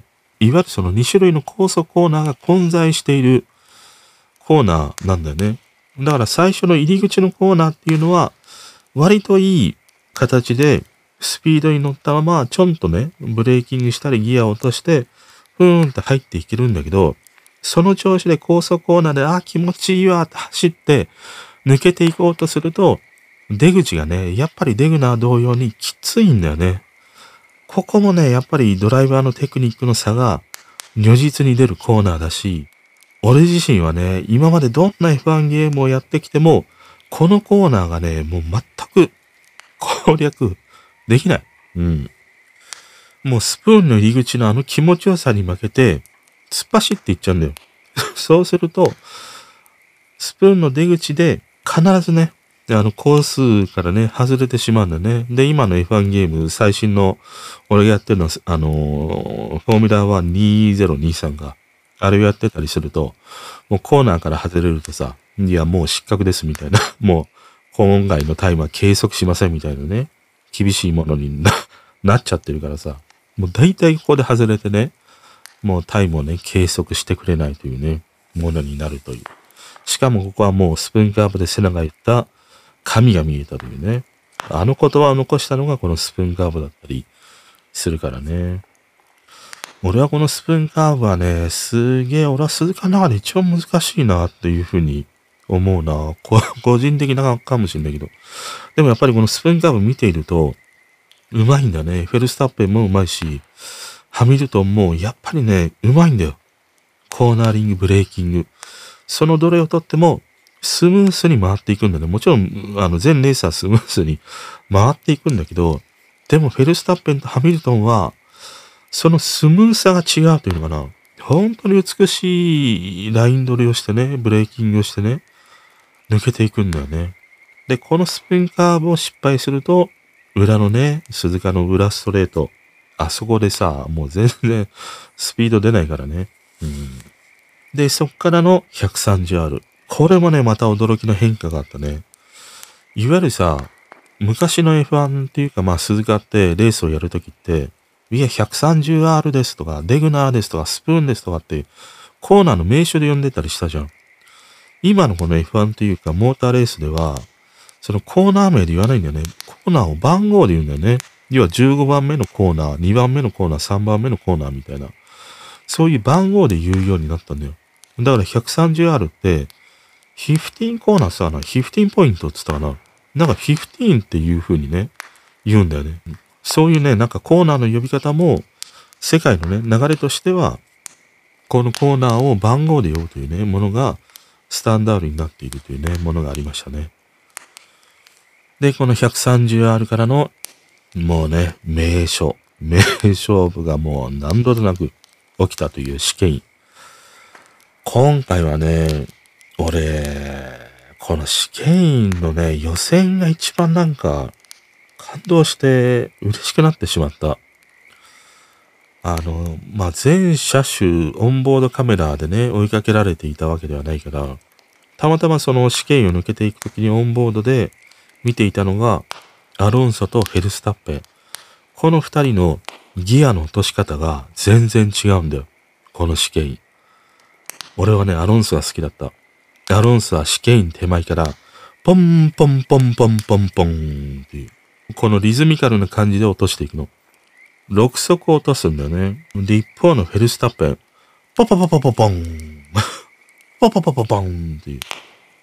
[SPEAKER 1] いわゆるそのに種類の高速コーナーが混在しているコーナーなんだよね。だから最初の入り口のコーナーっていうのは、割といい形で、スピードに乗ったまま、ちょんとね、ブレーキングしたりギアを落として、ふーんって入っていけるんだけど、その調子で高速コーナーで、あ、気持ちいいわって走って、抜けていこうとすると、出口がね、やっぱりデグナー同様にきついんだよね。ここもね、やっぱりドライバーのテクニックの差が如実に出るコーナーだし、俺自身はね、今までどんな エフワン ゲームをやってきても、このコーナーがね、もう全く攻略できない。うん。もうスプーンの入り口のあの気持ちよさに負けて、突っ走っていっちゃうんだよ。そうすると、スプーンの出口で必ずね、あのコースからね、外れてしまうんだね。で、今の エフワン ゲーム、最新の、俺がやってるのは、あのー、フォーミュラーワンにせんにじゅうさんが、あれをやってたりすると、もうコーナーから外れるとさ、いや、もう失格ですみたいな。もう、今回のタイムは計測しませんみたいなね、厳しいものにな、なっちゃってるからさ、もう大体ここで外れてね、もうタイムをね、計測してくれないというね、ものになるという。しかもここはもうスプーンカーブでセナが言った神が見えたというね。あの言葉を残したのがこのスプーンカーブだったりするからね。俺はこのスプーンカーブはね、すげえ、俺は鈴鹿の中で一番難しいなっていうふうに思うな。個人的なかもしれないけど。でもやっぱりこのスプーンカーブ見ていると、うまいんだね。フェルスタッペンもうまいし、ハミルトンもやっぱりね、うまいんだよ。コーナーリング、ブレーキング。そのどれをとっても、スムースに回っていくんだね。もちろん、あの、全レーサースムースに回っていくんだけど、でもフェルスタッペンとハミルトンは、そのスムースさが違うというのかな。本当に美しいライン取りをしてね、ブレーキングをしてね、抜けていくんだよね。で、このスピンカーブを失敗すると、裏のね、鈴鹿の裏ストレート、あそこでさ、もう全然スピード出ないからね。うん、で、そっからの ひゃくさんじゅうアール。これもね、また驚きの変化があったね。いわゆるさ、昔の エフワン っていうか、まあ鈴鹿ってレースをやるときって、 いや、ひゃくさんじゅうアール ですとか、デグナーですとか、スプーンですとかって、コーナーの名称で呼んでたりしたじゃん。今のこの エフワン というか、モーターレースでは、そのコーナー名で言わないんだよね。コーナーを番号で言うんだよね。要はじゅうごばんめのコーナー、にばんめのコーナー、さんばんめのコーナーみたいな。そういう番号で言うようになったんだよ。だから ひゃくさんじゅうアール って、じゅうごコーナーさ、じゅうごポイントって言ったかな。なんかじゅうごっていう風にね、言うんだよね。そういうね、なんかコーナーの呼び方も、世界のね、流れとしては、このコーナーを番号で呼ぶというね、ものが、スタンダードになっているというね、ものがありましたね。で、この ひゃくさんじゅうアール からの、もうね、名所、名勝負がもう何度となく起きたという試験。今回はね、俺、この試験のね、予選が一番なんか、感動して嬉しくなってしまった。あの、まあ、全車種オンボードカメラでね、追いかけられていたわけではないから、たまたまその試験を抜けていくときにオンボードで見ていたのが、アロンソとフェルスタッペン。この二人のギアの落とし方が全然違うんだよ。この試験。俺はね、アロンソが好きだった。アロンソは試験手前から、ポンポンポンポンポンポンっていう、このリズミカルな感じで落としていくの。ろく速を落とすんだよね。で、一方のフェルスタッペン、ポポポポポポンポポポポポンっていう、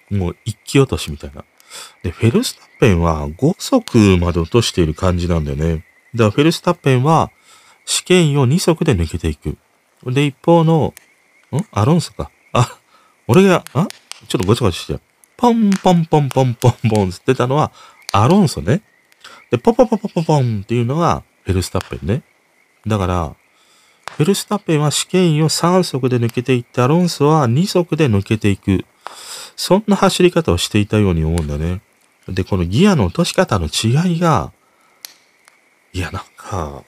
[SPEAKER 1] もう一気落としみたいな。で、フェルスタッペンはご速まで落としている感じなんだよね。だからフェルスタッペンは試験をに速で抜けていく。で、一方の、んアロンソか。あ、俺が、あちょっとごちゃごちゃしてる。ポンポンポンポンポンポンって言ってたのはアロンソね。で、ポポポポポポンっていうのがフェルスタッペンね。だから、フェルスタッペンは試験をさん速で抜けていって、アロンソはに速で抜けていく。そんな走り方をしていたように思うんだね。で、このギアの落とし方の違いが、いや、なんか、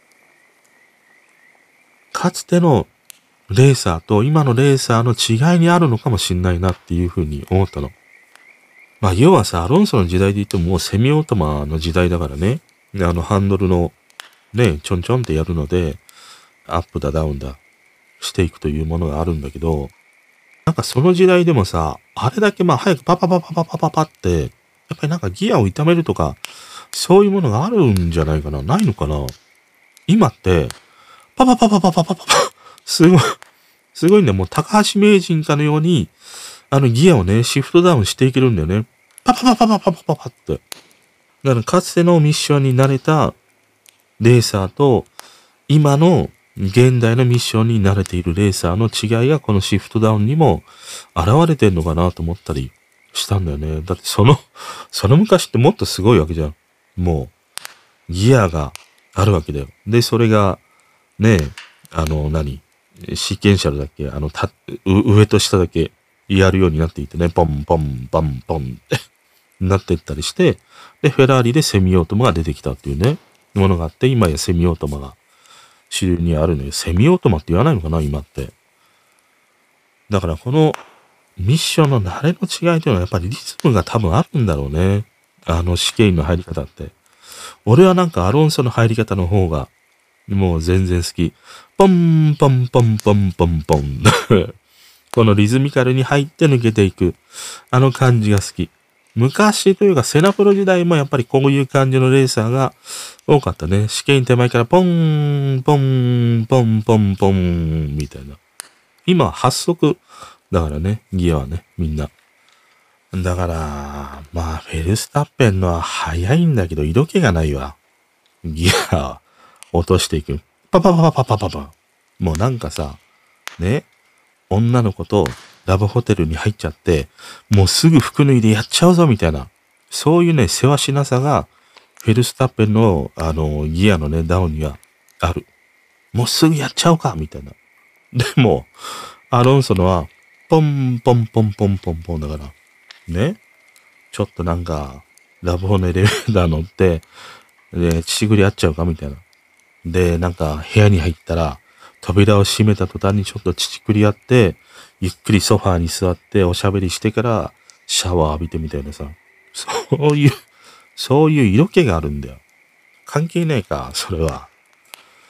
[SPEAKER 1] かつてのレーサーと今のレーサーの違いにあるのかもしんないなっていうふうに思ったの。まあ、要はさ、アロンソの時代で言ってももうセミオートマの時代だからね。で、あのハンドルのね、ちょんちょんってやるので、アップだダウンだしていくというものがあるんだけど、なんかその時代でもさ、あれだけまあ早くパパパパパパパパって、やっぱりなんかギアを痛めるとか、そういうものがあるんじゃないかな、ないのかな。今って、パパパパパパパパパ、すごい、すごいんだよ。もう高橋名人かのように、あのギアをね、シフトダウンしていけるんだよね。パパパパパパパパパって。だからかつてのミッションに慣れたレーサーと、今の現代のミッションに慣れているレーサーの違いがこのシフトダウンにも現れてんのかなと思ったりしたんだよね。だってその、その昔ってもっとすごいわけじゃん。もう、ギアがあるわけだよ。で、それが、ねえ、あの、何シーケンシャルだっけあの、た、上と下だけやるようになっていてね、ポンポンポンポンってなっていったりして、で、フェラーリでセミオートマが出てきたっていうね、ものがあって、今やセミオートマが主流にあるのよ。セミオートマって言わないのかな今って。だからこのミッションの慣れの違いというのはやっぱりリズムが多分あるんだろうね。あの試験の入り方って。俺はなんかアロンソの入り方の方がもう全然好き。ポンポンポンポンポンポン。このリズミカルに入って抜けていく。あの感じが好き。昔というかセナプロ時代もやっぱりこういう感じのレーサーが多かったね。試験手前からポンポンポンポンポンみたいな。今はっ速だからね、ギアはね、みんな。だから、まあ、フェルスタッペンのは早いんだけど、色気がないわ。ギア、落としていく。パパパパパパパ。もうなんかさ、ね、女の子とラブホテルに入っちゃって、もうすぐ服脱いでやっちゃうぞ、みたいな。そういうね、世話しなさが、フェルスタッペンの、あの、ギアのね、ダウンにはある。もうすぐやっちゃうか、みたいな。でも、アロンソのは、ポンポンポンポンポンポンだから。ね。ちょっとなんか、ラブホのエレベーター乗って、で、血ぐり合っちゃうかみたいな。で、なんか、部屋に入ったら、扉を閉めた途端にちょっと乳くり合って、ゆっくりソファーに座っておしゃべりしてから、シャワー浴びてみたいなさ。そういう、そういう色気があるんだよ。関係ないか、それは。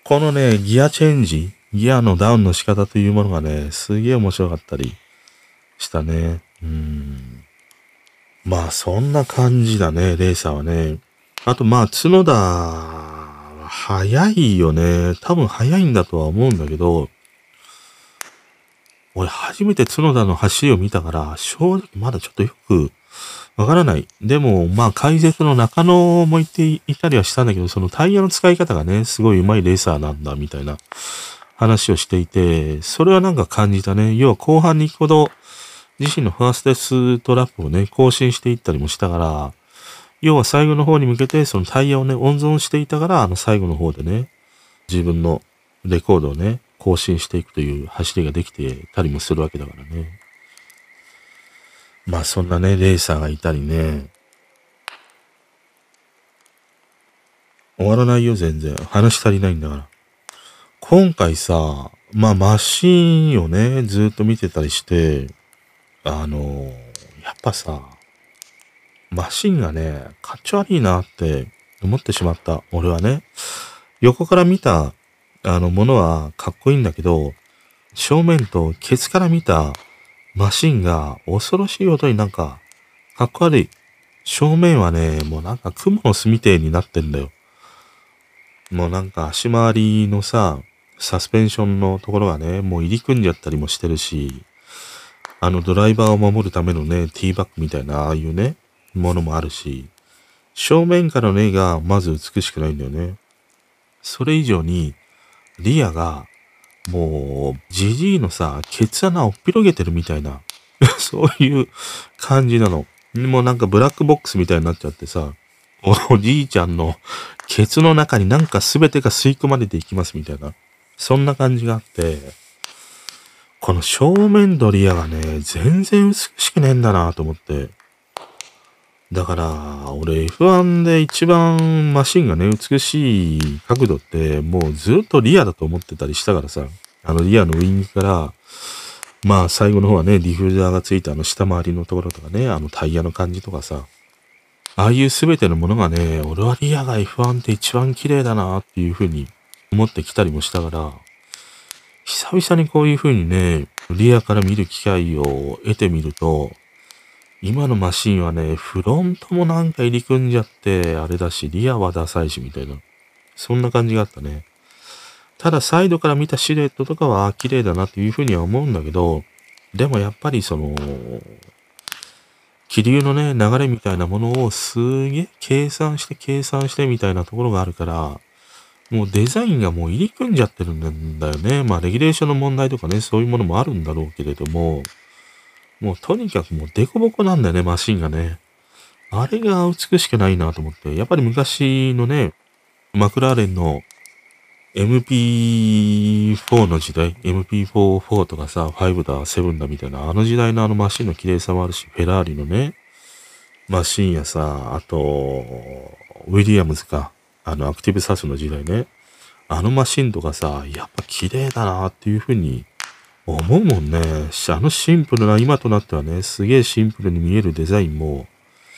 [SPEAKER 1] このね、ギアチェンジ、ギアのダウンの仕方というものがね、すげえ面白かったりしたね。うーん。まあ、そんな感じだね、レーサーはね。あと、まあ、角田は速いよね。多分速いんだとは思うんだけど、俺初めて角田の走りを見たから、正直まだちょっとよくわからない。でも、まあ解説の中野も言っていたりはしたんだけど、そのタイヤの使い方がね、すごい上手いレーサーなんだ、みたいな話をしていて、それはなんか感じたね。要は後半に行くほど、自身のファーストストラップをね、更新していったりもしたから、要は最後の方に向けて、そのタイヤをね、温存していたから、あの最後の方でね、自分のレコードをね、更新していくという走りができてたりもするわけだからね。まあそんなね、レーサーがいたりね。終わらないよ、全然。話足りないんだから。今回さ、まあマシンをね、ずっと見てたりして、あの、やっぱさ、マシンがね、かっちょ悪いなって思ってしまった。俺はね。横から見た、あの、ものはかっこいいんだけど、正面とケツから見たマシンが恐ろしいほどになんか、かっこ悪い。正面はね、もうなんか雲の巣みてえになってんだよ。もうなんか足回りのさ、サスペンションのところがね、もう入り組んじゃったりもしてるし、あのドライバーを守るためのね、ティーバッグみたいな、ああいうね、ものもあるし、正面からの絵がまず美しくないんだよね。それ以上に、リアが、もう、ジジイのさ、ケツ穴を広げてるみたいな、そういう感じなの。もうなんかブラックボックスみたいになっちゃってさ、おじいちゃんのケツの中になんか全てが吸い込まれていきますみたいな。そんな感じがあって、この正面ドリアがね、全然美しくねえんだなと思って。だから、俺 エフワン で一番マシンがね、美しい角度って、もうずっとリアだと思ってたりしたからさ、あのリアのウィングから、まあ最後の方はね、ディフューザーがついたあの下回りのところとかね、あのタイヤの感じとかさ、ああいうすべてのものがね、俺はリアが エフワン って一番綺麗だなっていう風に思ってきたりもしたから、久々にこういう風にね、リアから見る機会を得てみると、今のマシンはね、フロントもなんか入り組んじゃって、あれだし、リアはダサいし、みたいな。そんな感じがあったね。ただ、サイドから見たシルエットとかは綺麗だなっていうふうには思うんだけど、でもやっぱりその、気流のね、流れみたいなものをすげえ計算して計算してみたいなところがあるから、もうデザインがもう入り組んじゃってるんだよね。まあ、レギュレーションの問題とかね、そういうものもあるんだろうけれども、もうとにかくもうデコボコなんだよね、マシンがね。あれが美しくないなと思って。やっぱり昔のね、マクラーレンの エムピーフォー の時代、エムピーフォーフォー とかさ、ファイブだ、セブンだみたいな、あの時代のあのマシンの綺麗さもあるし、フェラーリのね、マシンやさ、あと、ウィリアムズか、あのアクティブサスの時代ね、あのマシンとかさ、やっぱ綺麗だなっていう風に思うもんね。あのシンプルな、今となってはね、すげえシンプルに見えるデザインも、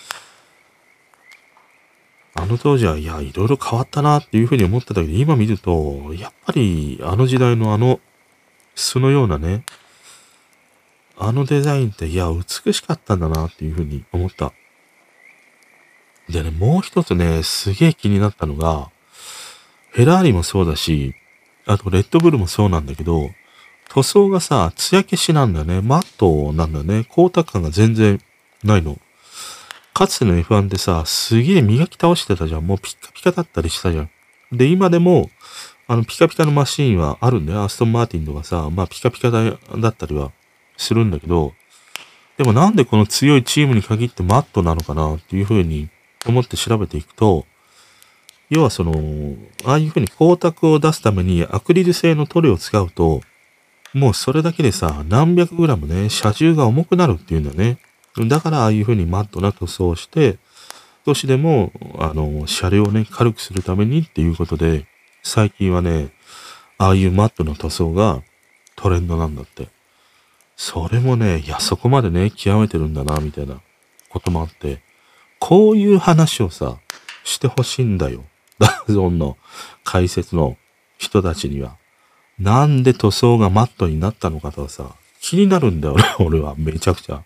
[SPEAKER 1] あの当時は、いや、いろいろ変わったなっていうふうに思ってたけど、今見ると、やっぱり、あの時代のあの、巣のようなね、あのデザインって、いや、美しかったんだなっていうふうに思った。でね、もう一つね、すげえ気になったのが、フェラーリもそうだし、あとレッドブルもそうなんだけど、塗装がさ、艶消しなんだよね。マットなんだよね。光沢感が全然ないの。かつての エフワン ってさ、すげえ磨き倒してたじゃん。もうピッカピカだったりしたじゃん。で、今でも、あの、ピカピカのマシーンはあるんだよ。アストンマーティンとかさ、まあ、ピカピカだだったりはするんだけど、でもなんでこの強いチームに限ってマットなのかなっていうふうに思って調べていくと、要はその、ああいうふうに光沢を出すためにアクリル製の塗料を使うと、もうそれだけでさ、何百グラムね、車重が重くなるっていうんだよね。だからああいうふうにマットな塗装をして、少しでも、あの、車両をね、軽くするためにっていうことで、最近はね、ああいうマットの塗装がトレンドなんだって。それもね、いや、そこまでね、極めてるんだな、みたいなこともあって、こういう話をさ、してほしいんだよ。ダゾーンの解説の人たちには。なんで塗装がマットになったのかとかさ、気になるんだよね、俺は。めちゃくちゃ。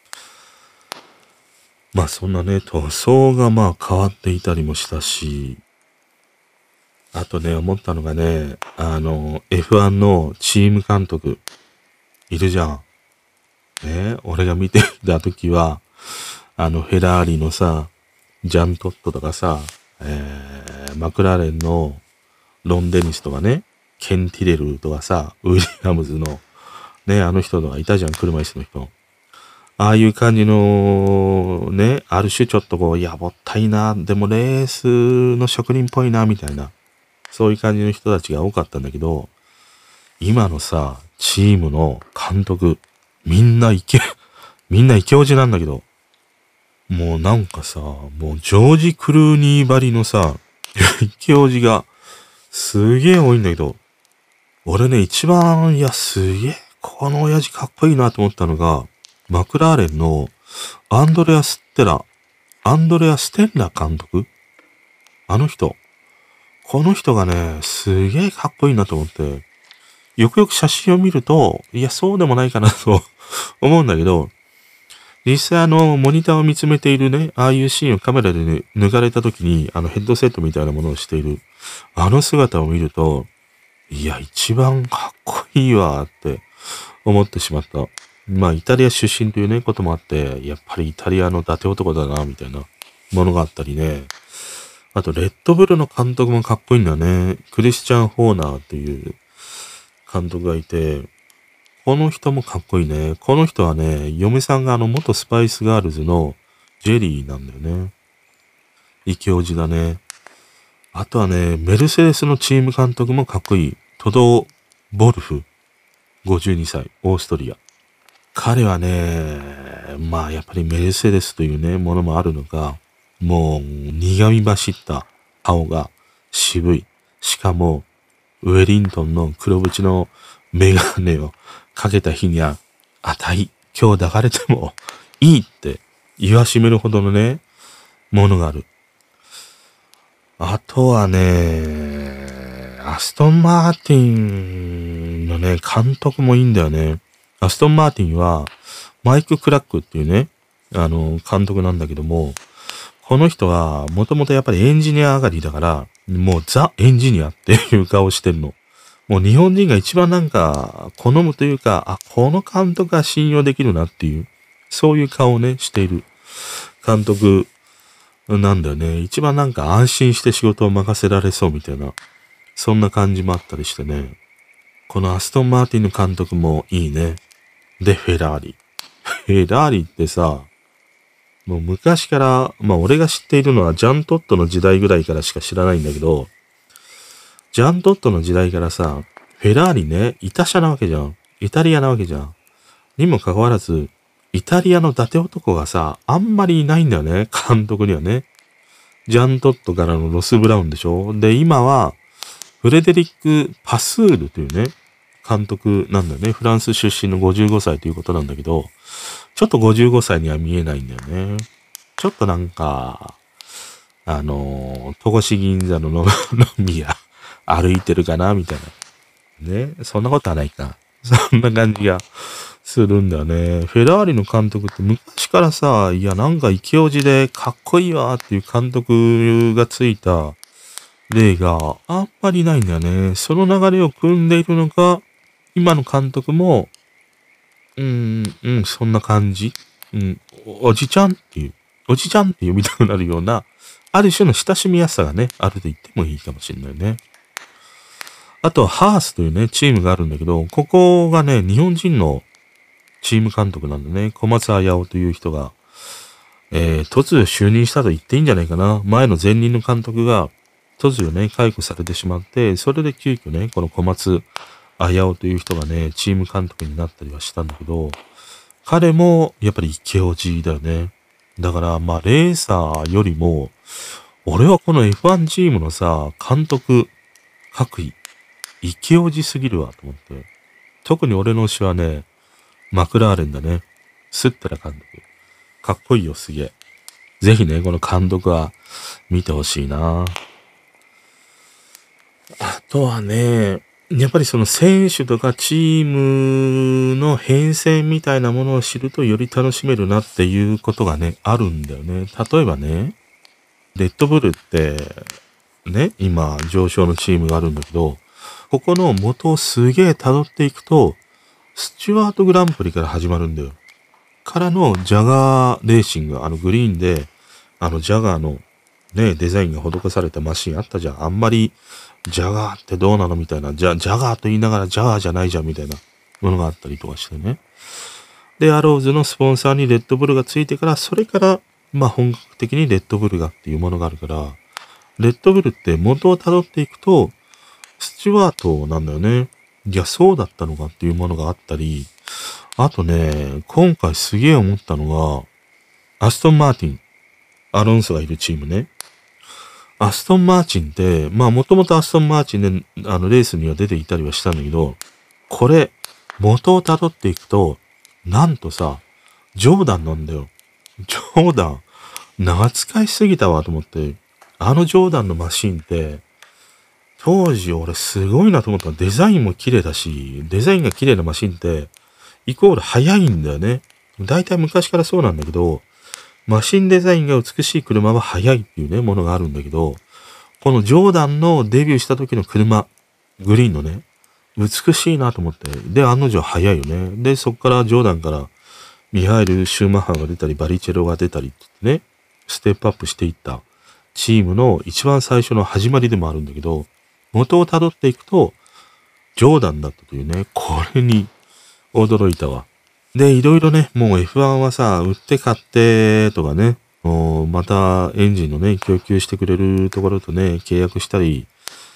[SPEAKER 1] まあそんなね、塗装がまあ変わっていたりもしたし、あとね、思ったのがね、あの、エフワン のチーム監督、いるじゃん。ね、俺が見ていた時は、あの、フェラーリのさ、ジャントットとかさ、えー、マクラーレンのロン・デニスとかね、ケン・ティレルとかさ、ウィリアムズの、ね、あの人とかいたじゃん、車椅子の人。ああいう感じの、ね、ある種ちょっとこう、やぼったいな、でもレースの職人っぽいな、みたいな。そういう感じの人たちが多かったんだけど、今のさ、チームの監督、みんなイケ、みんなイケオジなんだけど、もうなんかさ、もうジョージ・クルーニーばりのさ、イケオジがすげえ多いんだけど、俺ね、一番、いや、すげえ、この親父かっこいいなと思ったのが、マクラーレンのアンドレア・ステラ、アンドレア・ステンラ監督、あの人。この人がね、すげえかっこいいなと思って、よくよく写真を見ると、いや、そうでもないかなと思うんだけど、実際あの、モニターを見つめているね、ああいうシーンをカメラで、ね、抜かれた時に、あのヘッドセットみたいなものをしている、あの姿を見ると、いや、一番かっこいいわって思ってしまった。まあ、イタリア出身というね、こともあって、やっぱりイタリアの伊達男だな、みたいなものがあったりね。あと、レッドブルの監督もかっこいいんだよね。クリスチャン・ホーナーっていう監督がいて、この人もかっこいいね。この人はね、嫁さんがあの元スパイスガールズのジェリーなんだよね。イケオジだね。あとはね、メルセデスのチーム監督もかっこいい。トド・ボルフ。ごじゅうにさい、オーストリア。彼はね、まあやっぱりメルセデスというね、ものもあるのか、もう苦み走った顔が渋い。しかも、ウェリントンの黒縁のメガネをかけた日には、あたい、今日抱かれてもいいって言わしめるほどのね、ものがある。あとはね、アストン・マーティンのね、監督もいいんだよね。アストン・マーティンは、マイク・クラックっていうね、あの、監督なんだけども、この人は、もともとやっぱりエンジニア上がりだから、もうザ・エンジニアっていう顔してるの。もう日本人が一番なんか、好むというか、あ、この監督が信用できるなっていう、そういう顔をね、している監督なんだよね。一番なんか安心して仕事を任せられそうみたいな、そんな感じもあったりしてね。このアストン・マーティンの監督もいいね。で、フェラーリ。フェラーリってさ、もう昔から、まあ俺が知っているのはジャントットの時代ぐらいからしか知らないんだけど、ジャントットの時代からさ、フェラーリね、イタ車なわけじゃん。イタリアなわけじゃん。にもかかわらず、イタリアの伊達男がさ、あんまりいないんだよね、監督にはね。ジャントットからのロス・ブラウンでしょ。で、今は、フレデリック・パスールというね、監督なんだよね。フランス出身のごじゅうごさいということなんだけど、ちょっとごじゅうごさいには見えないんだよね。ちょっとなんか、あの、戸越銀座の飲み屋歩いてるかなみたいな。ね。そんなことはないか。そんな感じがするんだよね。フェラーリの監督って昔からさ、いやなんかイケオジでかっこいいわっていう監督がついた例があんまりないんだよね。その流れを組んでいるのが、今の監督も、うーん、うん、そんな感じ。うん、お、おじちゃんっていう、おじちゃんって呼びたくなるような、ある種の親しみやすさがね、あると言ってもいいかもしれないね。あとは、ハースというね、チームがあるんだけど、ここがね、日本人のチーム監督なんだね。小松彩夫という人が、えー、突如就任したと言っていいんじゃないかな。前の前任の監督が、突如ね、解雇されてしまって、それで急遽ね、この小松彩夫という人がね、チーム監督になったりはしたんだけど、彼も、やっぱりイケオジだよね。だから、まあ、レーサーよりも、俺はこの エフワン チームのさ、監督、各位、イケオジすぎるわ、と思って。特に俺の推しはね、マクラーレンだね。スッテラ監督。かっこいいよ、すげえ。ぜひね、この監督は見てほしいな。あとはね、やっぱりその選手とかチームの変遷みたいなものを知るとより楽しめるなっていうことがね、あるんだよね。例えばね、レッドブルってね、今上昇のチームがあるんだけど、ここの元をすげえ辿っていくと、スチュワートグランプリから始まるんだよ。からのジャガーレーシング、あのグリーンで、あのジャガーのね、デザインが施されたマシンあったじゃん。あんまりジャガーってどうなのみたいな、ジャ、ジャガーと言いながらジャガーじゃないじゃんみたいなものがあったりとかしてね。で、アローズのスポンサーにレッドブルがついてから、それから、まあ本格的にレッドブルがっていうものがあるから、レッドブルって元を辿っていくと、スチュワートなんだよね。いや、そうだったのかっていうものがあったり、あとね、今回すげえ思ったのが、アストン・マーティン、アロンソがいるチームね。アストン・マーチンって、まあもともとアストン・マーチンで、あのレースには出ていたりはしたんだけど、これ、元を辿っていくと、なんとさ、ジョーダンなんだよ。ジョーダン、長使いしすぎたわと思って、あのジョーダンのマシンって、当時俺すごいなと思ったの。デザインも綺麗だし、デザインが綺麗なマシンって、イコール速いんだよね。だいたい昔からそうなんだけど、マシンデザインが美しい車は速いっていうね、ものがあるんだけど、このジョーダンのデビューした時の車、グリーンのね、美しいなと思って。で、案の定速いよね。で、そっからジョーダンからミハエル・シューマッハが出たり、バリチェロが出たりってね、ステップアップしていったチームの一番最初の始まりでもあるんだけど、元を辿っていくと、ジョーダンだったというね、これに驚いたわ。で、いろいろね、もう エフワン はさ、売って買ってとかね、またエンジンのね、供給してくれるところとね、契約したり、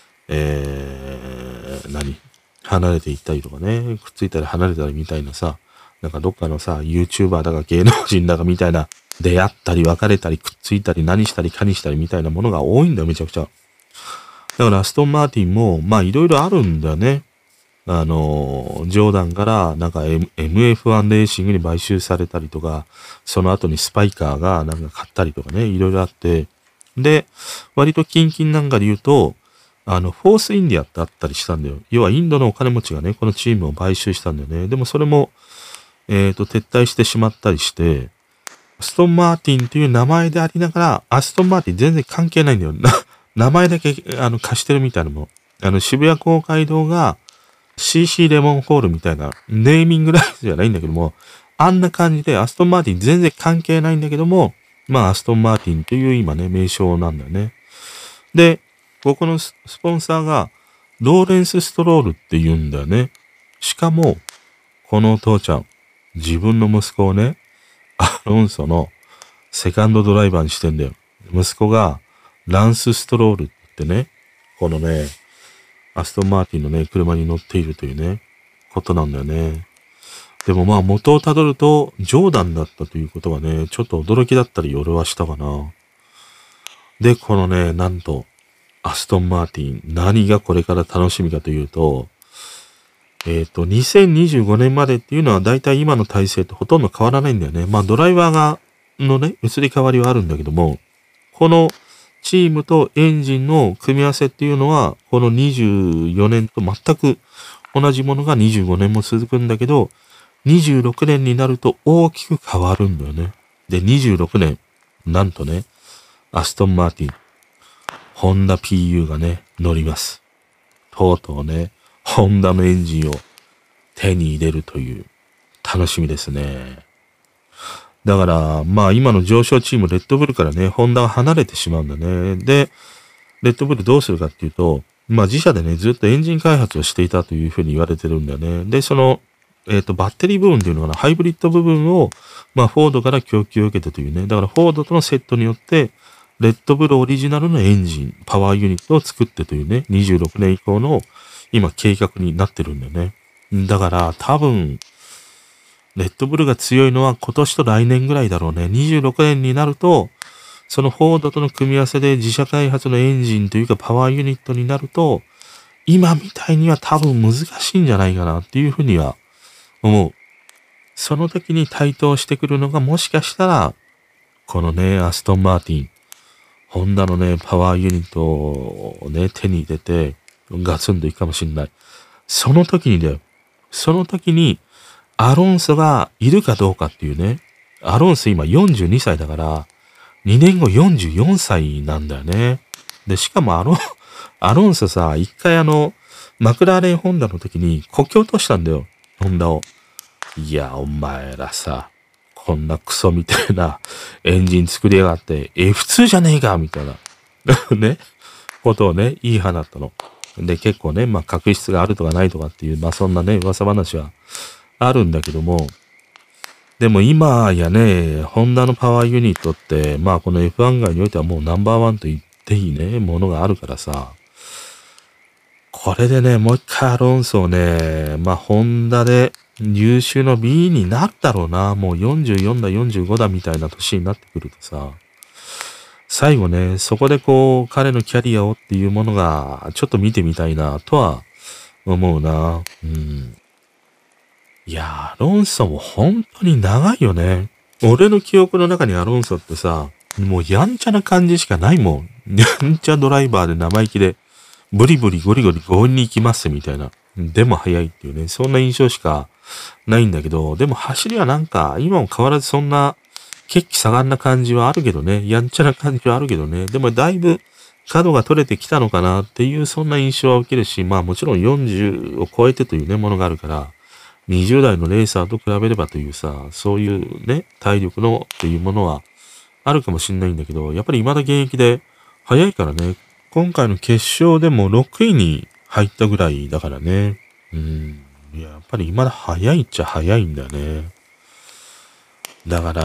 [SPEAKER 1] えー、何離れていったりとかね、くっついたり離れたりみたいなさ、なんかどっかのさ、YouTuber だか芸能人だかみたいな、出会ったり別れたりくっついたり何したりかにしたりみたいなものが多いんだよ、めちゃくちゃ。だからアストン・マーティンも、まあいろいろあるんだよね。あの、ジョーダンからなんか エムエフワン レーシングに買収されたりとか、その後にスパイカーがなんか買ったりとかね、いろいろあって。で、割と近々なんかで言うと、あの、フォースインディアってあったりしたんだよ。要はインドのお金持ちがね、このチームを買収したんだよね。でもそれも、えっと、撤退してしまったりして、アストン・マーティンという名前でありながら、アストン・マーティン全然関係ないんだよ。名前だけ、あの、貸してるみたいなもん。あの、渋谷公会堂が シーシー レモンホールみたいな、ネーミングライツじゃないんだけども、あんな感じでアストン・マーティン全然関係ないんだけども、まあ、アストン・マーティンという今ね、名称なんだよね。で、ここのスポンサーが、ローレンス・ストロールって言うんだよね。しかも、このお父ちゃん、自分の息子をね、アロンソのセカンドドライバーにしてんだよ。息子が、ランス・ストロールってね、このね、アストン・マーティンのね、車に乗っているというね、ことなんだよね。でもまあ元をたどると、ジョーダンだったということがね、ちょっと驚きだったり俺はしたかな。で、このね、なんと、アストン・マーティン、何がこれから楽しみかというと、えっと、にせんにじゅうごねんまでっていうのはだいたい今の体制とほとんど変わらないんだよね。まあドライバーが、のね、移り変わりはあるんだけども、このチームとエンジンの組み合わせっていうのは、このにじゅうよねんと全く同じものがにじゅうごねんも続くんだけど、にじゅうろくねんになると大きく変わるんだよね。で、にじゅうろくねん、なんとね、アストン・マーティン、ホンダ ピーユー がね、乗ります。とうとうね、ホンダのエンジンを手に入れるという楽しみですね。だから、まあ今の上昇チームレッドブルからね、ホンダは離れてしまうんだね。で、レッドブルどうするかっていうと、まあ自社でね、ずっとエンジン開発をしていたというふうに言われてるんだよね。で、その、えっと、バッテリー部分っていうのかな、ハイブリッド部分を、まあフォードから供給を受けてというね。だからフォードとのセットによって、レッドブルオリジナルのエンジン、パワーユニットを作ってというね、にじゅうろくねん以降の今計画になってるんだよね。だから多分、レッドブルが強いのは今年と来年ぐらいだろうね。にじゅうろくねんになると、そのフォードとの組み合わせで自社開発のエンジンというかパワーユニットになると、今みたいには多分難しいんじゃないかなっていうふうには思う。その時に台頭してくるのがもしかしたら、このね、アストン・マーティン、ホンダのね、パワーユニットをね、手に入れて、 ガツンといくかもしんない。その時にだよ。その時に、アロンソがいるかどうかっていうね。アロンソ今よんじゅうにさいだから、にねんごよんじゅうよんさいなんだよね。で、しかもアロン、アロンソさ、一回あの、マクラーレンホンダの時にこき落としたんだよ。ホンダを。いや、お前らさ、こんなクソみたいなエンジン作りやがって、エフツー じゃねえかみたいな。ね。ことをね、言い放ったの。で、結構ね、まあ、確執があるとかないとかっていう、まあ、そんなね、噂話はあるんだけども、でも今やね、ホンダのパワーユニットって、まあ、この エフワン 界においてはもうナンバーワンと言っていいね、ものがあるからさ、これでね、もう一回アロンソをね、まあ、ホンダで優秀の B になるだろうな、もうよんじゅうよんだ、よんじゅうごだみたいな年になってくるとさ、最後ね、そこでこう、彼のキャリアをっていうものが、ちょっと見てみたいな、とは思うな。うん。いやー、アロンソも本当に長いよね。俺の記憶の中にアロンソってさ、もうやんちゃな感じしかないもん。やんちゃドライバーで生意気で、ブリブリゴリゴリ強引に行きますみたいな。でも速いっていうね、そんな印象しかないんだけど、でも走りはなんか、今も変わらずそんな、血気盛んな感じはあるけどね。やんちゃな感じはあるけどね。でもだいぶ角が取れてきたのかなっていうそんな印象は受けるし、まあもちろんよんじゅうを超えてというね、ものがあるから、にじゅう代のレーサーと比べればというさ、そういうね、体力のっていうものはあるかもしれないんだけど、やっぱり未だ現役で速いからね。今回の決勝でもろくいに入ったぐらいだからね。うん。いや、やっぱり未だ速いっちゃ速いんだよね。だから、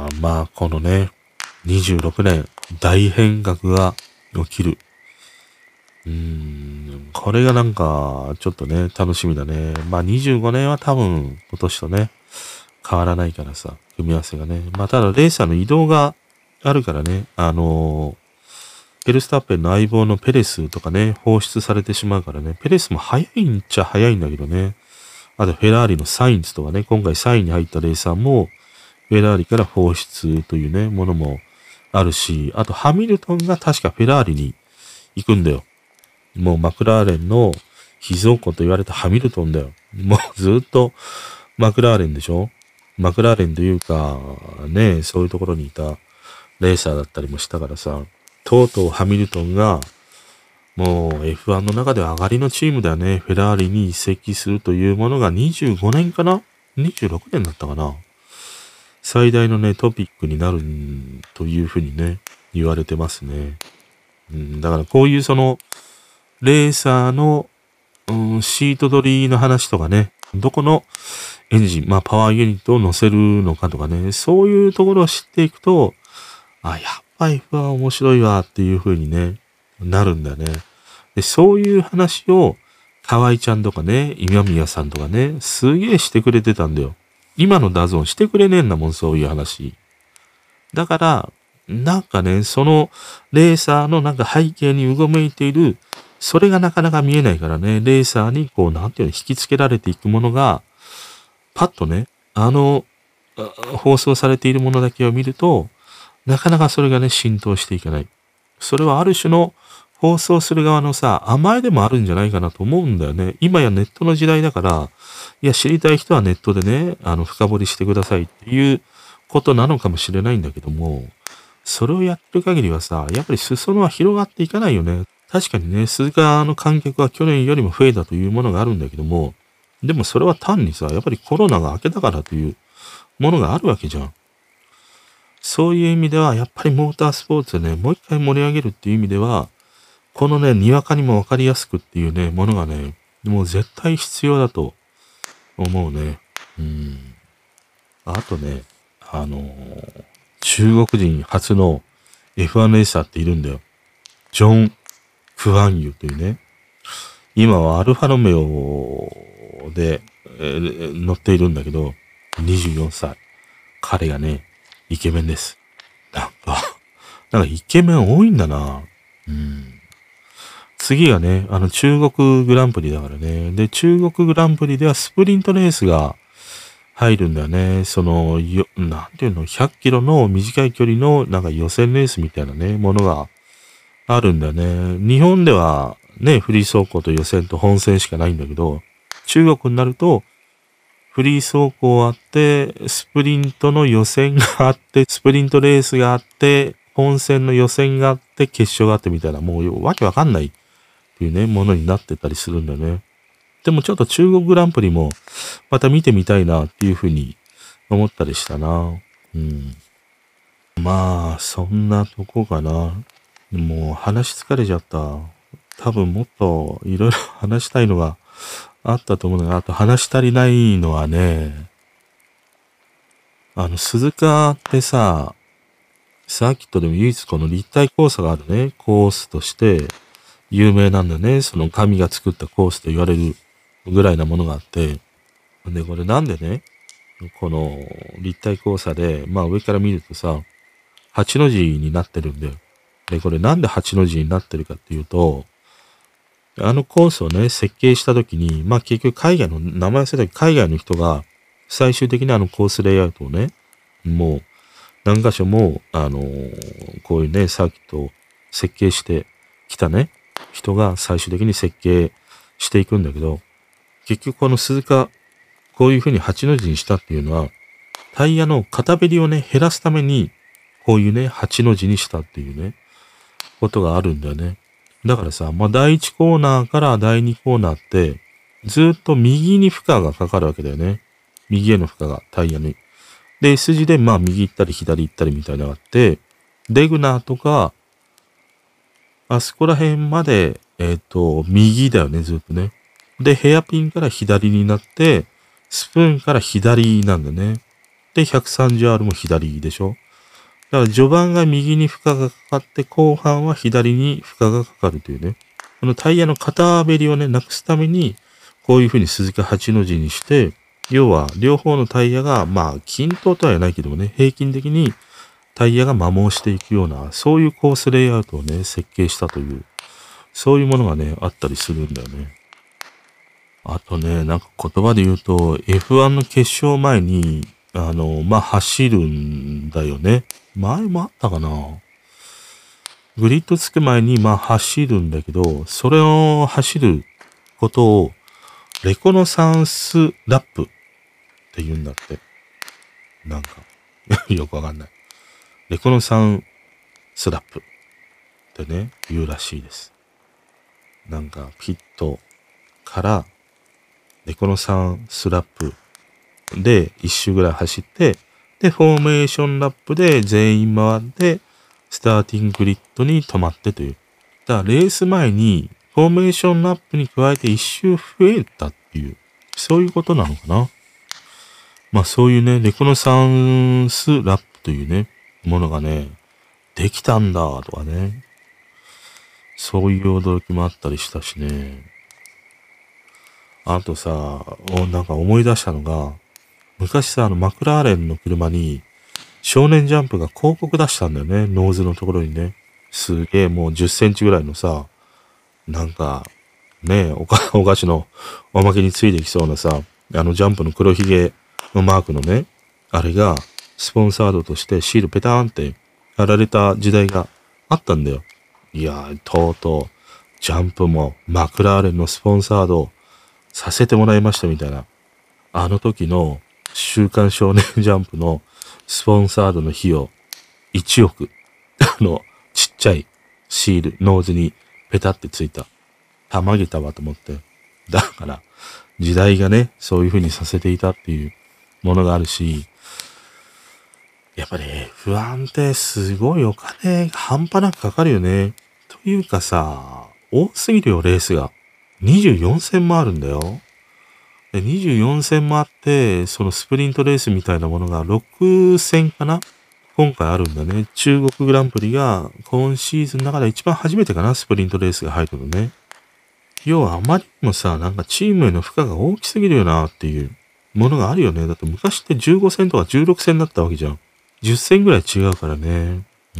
[SPEAKER 1] まあ、このね、にじゅうろくねん、大変革が起きる。うーん、これがなんか、ちょっとね、楽しみだね。まあ、にじゅうごねんは多分、今年とね、変わらないからさ、組み合わせがね。まあ、ただ、レーサーの移動があるからね、あのー、ペルスタッペンの相棒のペレスとかね、放出されてしまうからね、ペレスも早いんちゃ早いんだけどね。あと、フェラーリのサインズとかね、今回さんいに入ったレーサーも、フェラーリから放出というね、ものもあるし、あとハミルトンが確かフェラーリに行くんだよ。もうマクラーレンの秘蔵庫と言われたハミルトンだよ。もうずっとマクラーレンでしょ？マクラーレンというか、ね、そういうところにいたレーサーだったりもしたからさ、とうとうハミルトンがもう エフワン の中では上がりのチームだよね。フェラーリに移籍するというものがにじゅうごねんかな？ にじゅうろく 年だったかな？最大のね、トピックになるというふうにね、言われてますね。うん、だからこういうその、レーサーの、うん、シート取りの話とかね、どこのエンジン、まあパワーユニットを乗せるのかとかね、そういうところを知っていくと、あ、やっぱ エフワン 面白いわっていうふうにね、なるんだよね。で、そういう話を、河合ちゃんとかね、今宮さんとかね、すげえしてくれてたんだよ。今のダゾーンしてくれねえんだもん、そういう話。だから、なんかね、そのレーサーのなんか背景にうごめいている、それがなかなか見えないからね、レーサーにこう、なんていうの、引きつけられていくものが、パッとね、あの、放送されているものだけを見ると、なかなかそれがね、浸透していかない。それはある種の放送する側のさ、甘えでもあるんじゃないかなと思うんだよね。今やネットの時代だから、いや、知りたい人はネットでね、あの、深掘りしてくださいっていうことなのかもしれないんだけども、それをやってる限りはさ、やっぱり裾野は広がっていかないよね。確かにね、鈴鹿の観客は去年よりも増えたというものがあるんだけども、でもそれは単にさ、やっぱりコロナが明けたからというものがあるわけじゃん。そういう意味では、やっぱりモータースポーツでね、もう一回盛り上げるっていう意味では、このね、にわかにもわかりやすくっていうね、ものがね、もう絶対必要だと思うね。うん。あとね、あのー、中国人初の エフワン レーサーっているんだよ。ジョン・クワンユというね。今はアルファロメオで、えー、乗っているんだけど、にじゅうよんさい。彼がね、イケメンです。なんか、なんかイケメン多いんだな。うん。次がね、あの中国グランプリだからね。で、中国グランプリではスプリントレースが入るんだよね。その、よ、なんていうの、ひゃっキロの短い距離のなんか予選レースみたいなね、ものがあるんだよね。日本ではね、フリー走行と予選と本戦しかないんだけど、中国になると、フリー走行あって、スプリントの予選があって、スプリントレースがあって、本戦の予選があって、決勝があってみたいな、もうわけわかんないっていうね、ものになってたりするんだよね。でもちょっと中国グランプリも、また見てみたいなっていうふうに思ったりしたな。うん。まあ、そんなとこかな。もう話疲れちゃった。多分もっといろいろ話したいのがあったと思うのが、あと話し足りないのはね、あの、鈴鹿ってさ、サーキットでも唯一この立体交差があるね、コースとして有名なんだね。その神が作ったコースと言われるぐらいなものがあって。で、これなんでね、この立体交差で、まあ上から見るとさ、はちの字になってるんだよ。で、これなんではちの字になってるかっていうと、あのコースをね、設計したときに、まあ結局海外の、名前忘れたけど海外の人が最終的にあのコースレイアウトをね、もう何箇所も、あのーこういうね、サーキットを設計してきたね、人が最終的に設計していくんだけど、結局この鈴鹿、こういう風にはちの字にしたっていうのは、タイヤの片べりをね、減らすために、こういうね、はちの字にしたっていうね、ことがあるんだよね。だからさ、まあ、だいいちコーナーからだいにコーナーって、ずっと右に負荷がかかるわけだよね。右への負荷がタイヤに。で、S 字でまあ右行ったり左行ったりみたいなのがあって、レグナーとか、あそこら辺まで、えっと、右だよね、ずっとね。で、ヘアピンから左になって、スプーンから左なんだね。で、ひゃくさんじゅうアール も左でしょ。だから序盤が右に負荷がかかって、後半は左に負荷がかかるというね。このタイヤの片べりをね、なくすために、こういう風に鈴鹿はちの字にして、要は両方のタイヤが、まあ均等とは言わないけどもね、平均的にタイヤが摩耗していくような、そういうコースレイアウトをね、設計したという、そういうものがね、あったりするんだよね。あとね、なんか言葉で言うと、エフワン の決勝前に、あの、まあ、走るんだよね。前もあったかな。グリッドつく前に、まあ、走るんだけど、それを走ることを、レコノサンスラップって言うんだって。なんか、よくわかんない。レコノサンスラップってね、言うらしいです。なんか、ピットから、レコノサンスラップで一周ぐらい走って、で、フォーメーションラップで全員回って、スターティンググリッドに止まってという。だからレース前に、フォーメーションラップに加えて一周増えたっていう、そういうことなのかな。まあそういうね、レコノサンスラップというね、ものがね、できたんだとかね。そういう驚きもあったりしたしね。あとさ、なんか思い出したのが、昔さ、あのマクラーレンの車に少年ジャンプが広告出したんだよね。ノーズのところにね。すげえもうじゅっセンチぐらいのさ、なんか、ねえ、おか、お菓子のおまけについてきそうなさ、あのジャンプの黒ひげのマークのね、あれがスポンサードとしてシールペターンって貼られた時代があったんだよ。いやー、とうとう、ジャンプもマクラーレンのスポンサードさせてもらいましたみたいな。あの時の週刊少年ジャンプのスポンサードの費用いちおく。あの、ちっちゃいシール、ノーズにペタってついた。たまげたわと思って。だから、時代がね、そういう風にさせていたっていうものがあるし、やっぱり エフワン ってすごいお金が半端なくかかるよね。というかさ、多すぎるよ、レースが。にじゅうよんせんもあるんだよ。でにじゅうよんせんもあって、そのスプリントレースみたいなものがろくせんかな今回あるんだね。中国グランプリが今シーズンの中で一番初めてかなスプリントレースが入るのね。要はあまりにもさ、なんかチームへの負荷が大きすぎるよなっていうものがあるよね。だって昔ってじゅうごせんとかじゅうろくせんだったわけじゃん。じゅっせんぐらい違うからね。うん。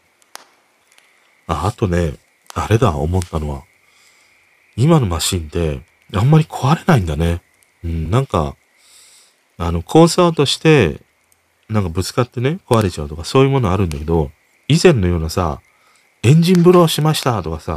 [SPEAKER 1] あ、あとね、あれだ、思ったのは。今のマシンって、あんまり壊れないんだね。うん、なんか、あの、コースアウトして、なんかぶつかってね、壊れちゃうとか、そういうものあるんだけど、以前のようなさ、エンジンブローしましたとかさ、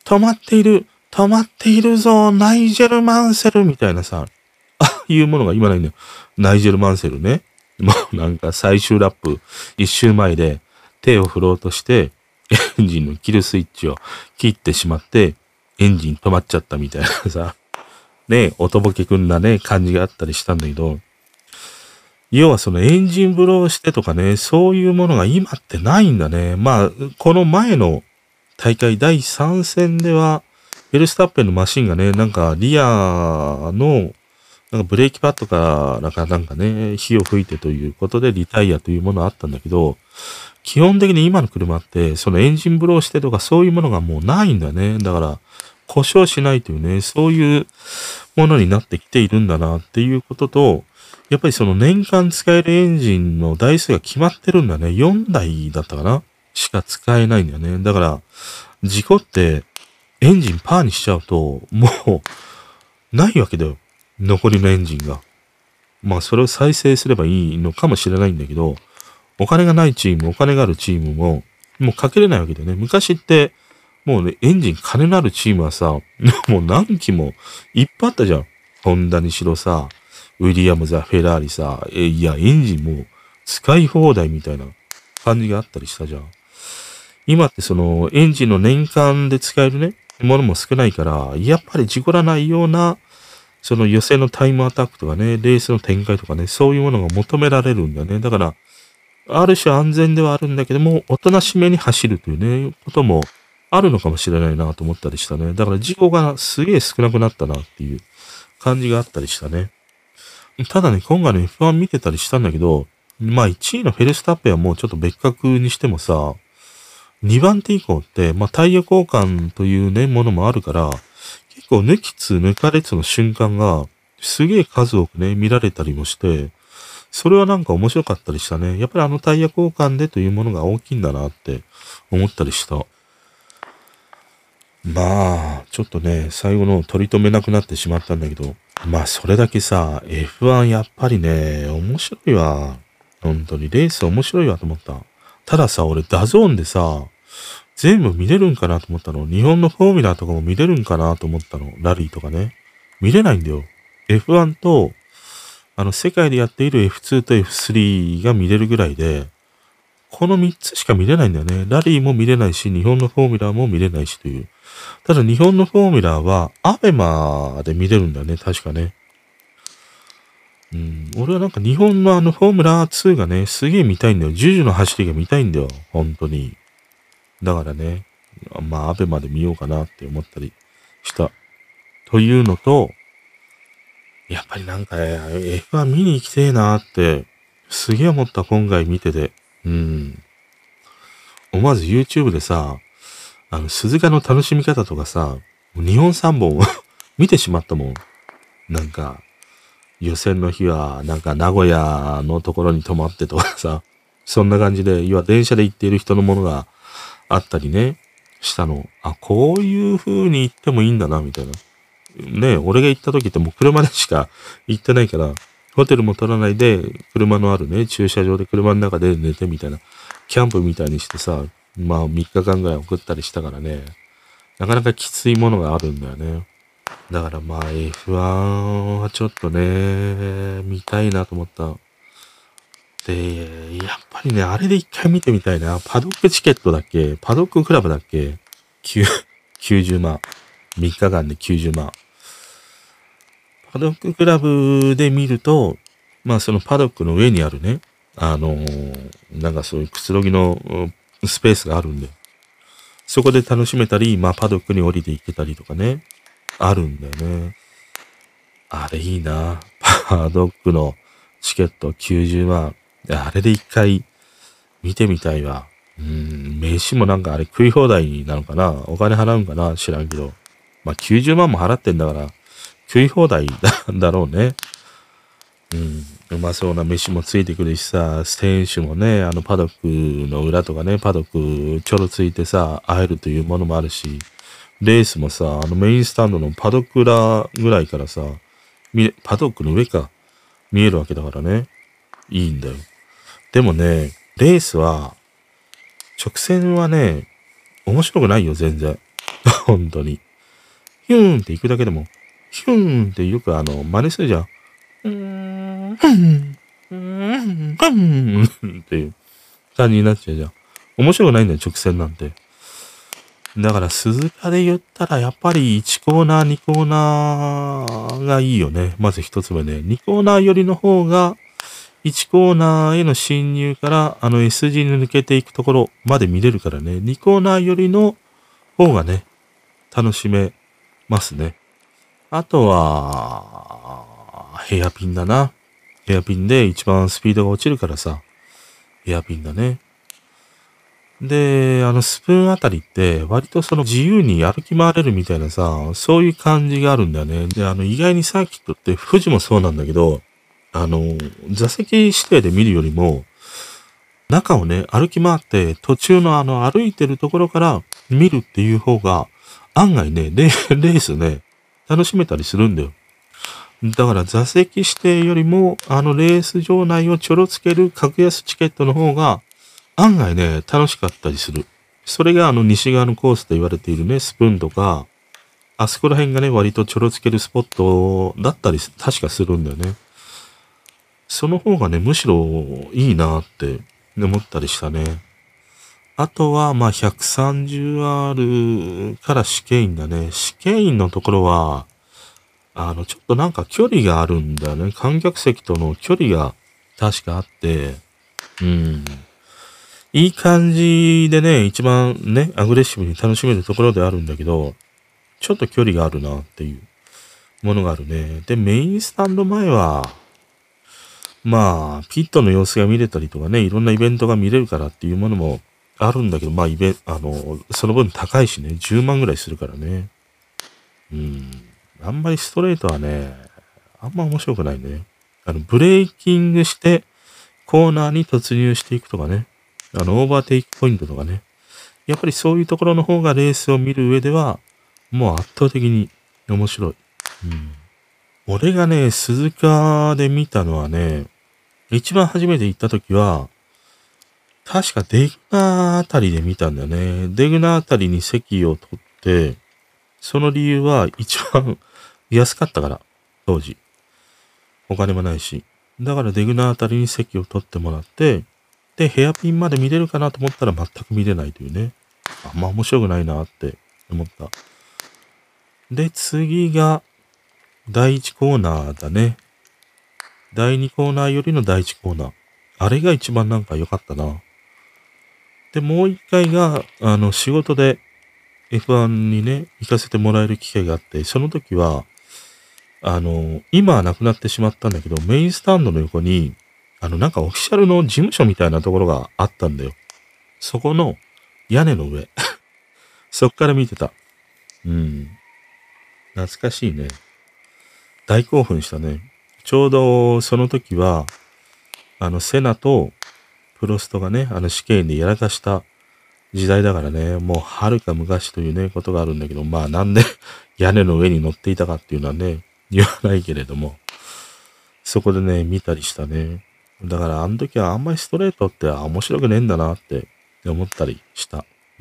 [SPEAKER 1] 止まっている、止まっているぞ、ナイジェル・マンセルみたいなさ、ああいうものが今ないんだよ。ナイジェル・マンセルね。もうなんか最終ラップ一周前で手を振ろうとしてエンジンのキルスイッチを切ってしまってエンジン止まっちゃったみたいなさ、ね、おとぼけくんなね、感じがあったりしたんだけど、要はそのエンジンブローしてとかね、そういうものが今ってないんだね。まあ、この前の大会だいさん戦では、フェルスタッペンのマシンがね、なんかリアの、なんかブレーキパッドからなんかなんかね、火を吹いてということでリタイアというものあったんだけど、基本的に今の車って、そのエンジンブローしてとかそういうものがもうないんだね。だから、故障しないというね、そういうものになってきているんだなっていうことと、やっぱりその年間使えるエンジンの台数が決まってるんだね。よんだいだったかなしか使えないんだよね。だから、事故ってエンジンパーにしちゃうと、もう、ないわけだよ。残りのエンジンが。まあ、それを再生すればいいのかもしれないんだけど、お金がないチーム、お金があるチームも、もうかけれないわけだよね。昔って、もうね、エンジン金のあるチームはさ、もう何機もいっぱいあったじゃん。ホンダにしろさ、ウィリアムズ、フェラーリさ、え、いや、エンジンも使い放題みたいな感じがあったりしたじゃん。今ってその、エンジンの年間で使えるね、ものも少ないから、やっぱり事故らないような、その予選のタイムアタックとかね、レースの展開とかね、そういうものが求められるんだよね。だから、ある種安全ではあるんだけども、おとなしめに走るというね、こともあるのかもしれないなと思ったりしたね。だから事故がすげえ少なくなったなっていう感じがあったりしたね。ただね、今回の エフワン 見てたりしたんだけど、まあいちいのフェルスタッペンはもうちょっと別格にしてもさ、にばん手以降って、まあタイヤ交換というね、ものもあるから、結構抜きつ抜かれつの瞬間がすげえ数多くね、見られたりもして、それはなんか面白かったりしたね。やっぱりあのタイヤ交換でというものが大きいんだなって思ったりした。まあ、ちょっとね、最後の取り留めなくなってしまったんだけど、まあそれだけさ、エフワン やっぱりね、面白いわ。本当にレース面白いわと思った。たださ、俺ダゾーンでさ、全部見れるんかなと思ったの。日本のフォーミュラーとかも見れるんかなと思ったの。ラリーとかね。見れないんだよ。エフワン と、あの、世界でやっている エフツー と エフスリー が見れるぐらいで、このみっつしか見れないんだよね。ラリーも見れないし、日本のフォーミュラーも見れないしという。ただ日本のフォーミュラーは、アベマで見れるんだよね。確かね。うん。俺はなんか日本のあのフォーミュラーツーがね、すげえ見たいんだよ。ジュジュの走りが見たいんだよ。本当に。だからね、まあ、アベマで見ようかなって思ったりした。というのと、やっぱりなんか、ね、エフワン 見に行きてえなーって、すげえ思った今回見てて。うん。思わず YouTube でさ、あの、鈴鹿の楽しみ方とかさ、にほんさんぼん見てしまったもん。なんか、予選の日は、なんか名古屋のところに泊まってとかさ、そんな感じで、要は電車で行っている人のものがあったりね、したの。あ、こういう風に行ってもいいんだな、みたいな。ね、俺が行った時ってもう車でしか行ってないから、ホテルも取らないで、車のあるね、駐車場で車の中で寝てみたいな、キャンプみたいにしてさ、まあみっかかんぐらい送ったりしたからね、なかなかきついものがあるんだよね。だからまあ エフワン はちょっとね、見たいなと思った。で、やっぱりね、あれで一回見てみたいな。パドックチケットだっけパドッククラブだっけ ?きゅうじゅうまん。みっかかんできゅうじゅうまん。パドッククラブで見ると、まあそのパドックの上にあるね、あのー、なんかそういうくつろぎのスペースがあるんで、そこで楽しめたり、まあパドックに降りていけたりとかね、あるんだよね。あれいいな。パドックのチケットきゅうじゅうまん。あれで一回見てみたいわ。うん、飯もなんかあれ食い放題なのかなお金払うんかな知らんけど。まあきゅうじゅうまんも払ってんだから、食い放題だろうね。うん。うまそうな飯もついてくるしさ、選手もね、あのパドックの裏とかね、パドックちょろついてさ、会えるというものもあるし、レースもさ、あのメインスタンドのパドック裏ぐらいからさ、見パドックの上か、見えるわけだからね。いいんだよ。でもね、レースは、直線はね、面白くないよ、全然。 本当に。ヒューンって行くだけでも、ヒューンってよくあの、真似するじゃん。うーん、ふん、うーん、ふんっていう感じになっちゃうじゃん。面白くないんだよ、直線なんて。だから、鈴鹿で言ったら、やっぱりいちコーナー、にコーナーがいいよね。まず一つ目ね。にコーナー寄りの方が、いちコーナーへの進入から、あの S 字に抜けていくところまで見れるからね。にコーナー寄りの方がね、楽しめますね。あとは、ヘアピンだな。ヘアピンで一番スピードが落ちるからさ、ヘアピンだね。で、あのスプーンあたりって割とその自由に歩き回れるみたいなさ、そういう感じがあるんだよね。で、あの意外にサーキットって富士もそうなんだけど、あの、座席指定で見るよりも、中をね、歩き回って途中のあの歩いてるところから見るっていう方が案外ね、レースね、楽しめたりするんだよ。だから座席指定よりもあのレース場内をちょろつける格安チケットの方が案外ね、楽しかったりする。それがあの西側のコースと言われているね、スプーンとか、あそこら辺がね、割とちょろつけるスポットだったり確かするんだよね。その方がね、むしろいいなって思ったりしたね。あとは、まあ、ひゃくさんじゅうアール から試験員だね。試験員のところは、あの、ちょっとなんか距離があるんだよね。観客席との距離が確かあって、うん。いい感じでね、一番ね、アグレッシブに楽しめるところであるんだけど、ちょっと距離があるなっていうものがあるね。で、メインスタンド前は、まあ、ピットの様子が見れたりとかね、いろんなイベントが見れるからっていうものもあるんだけど、まあ、イベンあの、その分高いしね、じゅうまんぐらいするからね。うん。あんまりストレートはね、あんま面白くないね。あの、ブレーキングして、コーナーに突入していくとかね。あの、オーバーテイクポイントとかね。やっぱりそういうところの方がレースを見る上では、もう圧倒的に面白い。うん。俺がね、鈴鹿で見たのはね、一番初めて行った時は、確かデグナーあたりで見たんだよね。デグナーあたりに席を取って、その理由は一番安かったから、当時。お金もないし。だからデグナーあたりに席を取ってもらって、で、ヘアピンまで見れるかなと思ったら全く見れないというね。あんま面白くないなって思った。で、次が、だいいちコーナーだね。だいにコーナーよりのだいいちコーナー。あれが一番なんか良かったな。で、もう一回が、あの、仕事で エフワン にね、行かせてもらえる機会があって、その時は、あの、今はなくなってしまったんだけど、メインスタンドの横に、あの、なんかオフィシャルの事務所みたいなところがあったんだよ。そこの屋根の上。そっから見てた。うん。懐かしいね。大興奮したね。ちょうどその時は、あの、セナとプロストがね、あの試験でやらかした時代だからね、もうはるか昔というね、ことがあるんだけど、まあなんで屋根の上に乗っていたかっていうのはね、言わないけれども、そこでね、見たりしたね。だからあの時はあんまりストレートって面白くねえんだなって思ったりした。うん。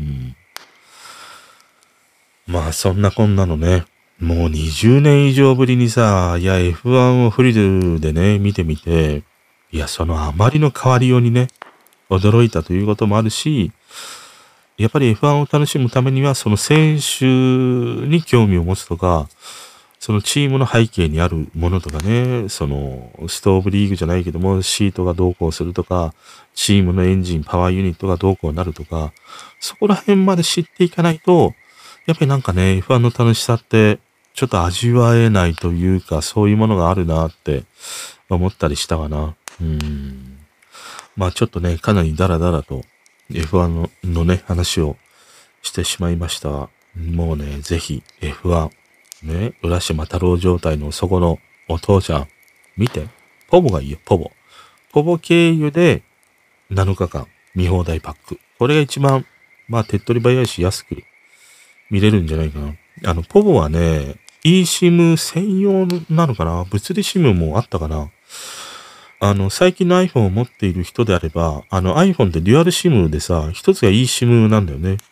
[SPEAKER 1] まあそんなこんなのね、もうにじゅうねん以上ぶりにさ、いや エフワン をフリルでね、見てみて、いやそのあまりの変わりようにね、驚いたということもあるし、やっぱり エフワン を楽しむためにはその選手に興味を持つとか、そのチームの背景にあるものとかね、そのストーブリーグじゃないけどもシートがどうこうするとか、チームのエンジン、パワーユニットがどうこうなるとか、そこら辺まで知っていかないと、やっぱりなんかね、エフワン の楽しさってちょっと味わえないというか、そういうものがあるなって思ったりしたかな。うーん。まあちょっとね、かなりダラダラと エフワン の, のね、話をしてしまいました。もうね、ぜひ エフワン、ね、浦島太郎状態のそこのお父ちゃん、見て。ポボがいいよ、ポボ。ポボ経由でなのかかん見放題パック。これが一番、まあ手っ取り早いし安く見れるんじゃないかな。あの、ポボはね、eSIM 専用なのかな？物理 SIM もあったかな？あの、最近の iPhone を持っている人であれば、あの iPhone ってデュアル SIM でさ、一つが eSIM なんだよね。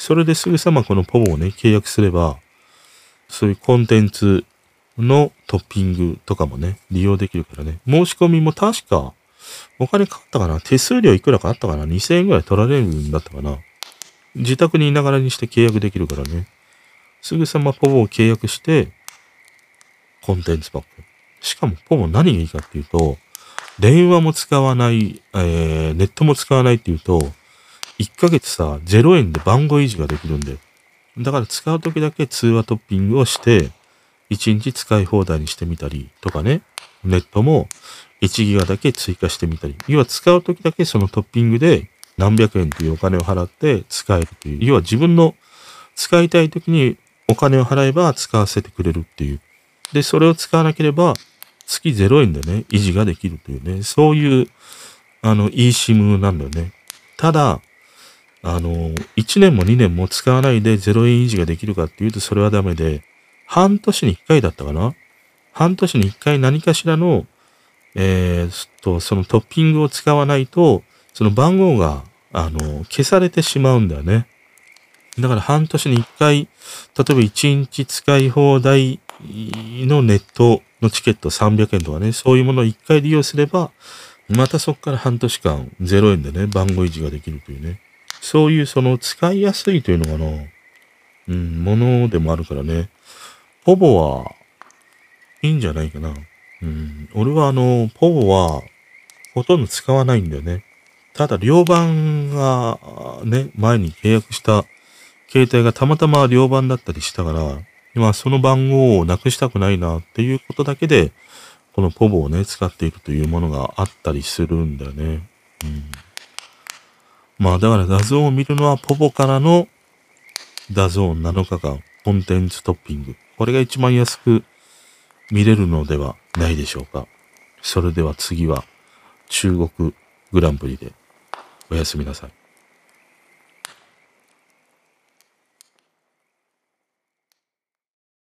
[SPEAKER 1] それですぐさまこのポボをね、契約すれば、そういうコンテンツのトッピングとかもね、利用できるからね。申し込みも確か、お金かかったかな、手数料いくらかあったかな、にせんえんぐらい取られるんだったかな。自宅にいながらにして契約できるからね。すぐさまポボを契約して、コンテンツパック。しかもポボ何がいいかっていうと、電話も使わない、えー、ネットも使わないっていうと、いっかげつさ、ゼロえんで番号維持ができるんで。だから使うときだけ通話トッピングをして、いちにち使い放題にしてみたりとかね。ネットもいちギガだけ追加してみたり。要は使うときだけそのトッピングで何百円というお金を払って使えるという。要は自分の使いたいときにお金を払えば使わせてくれるっていう。で、それを使わなければ月ゼロえんでね、維持ができるというね。そういう、あの、eSIM なんだよね。ただ、あの、いちねんもにねんも使わないでゼロえん維持ができるかっていうとそれはダメで、半年にいっかいだったかな、半年にいっかい何かしらの、えー、と、そのトッピングを使わないと、その番号が、あの、消されてしまうんだよね。だから半年にいっかい、例えばいちにち使い放題のネットのチケットさんびゃくえんとかね、そういうものをいっかい利用すれば、またそこから半年間ゼロえんでね、番号維持ができるというね。そういうその使いやすいというのかな。うん、ものでもあるからね。ポボはいいんじゃないかな。うん、俺はあの、ポボはほとんど使わないんだよね。ただ、両番がね、前に契約した携帯がたまたま両番だったりしたから、今その番号をなくしたくないなっていうことだけで、このポボをね、使っているというものがあったりするんだよね。うん、まあだから画像を見るのはポボからのダゾーンなのかかんコンテンツトッピング。これが一番安く見れるのではないでしょうか。それでは次は中国グランプリでおやすみなさい。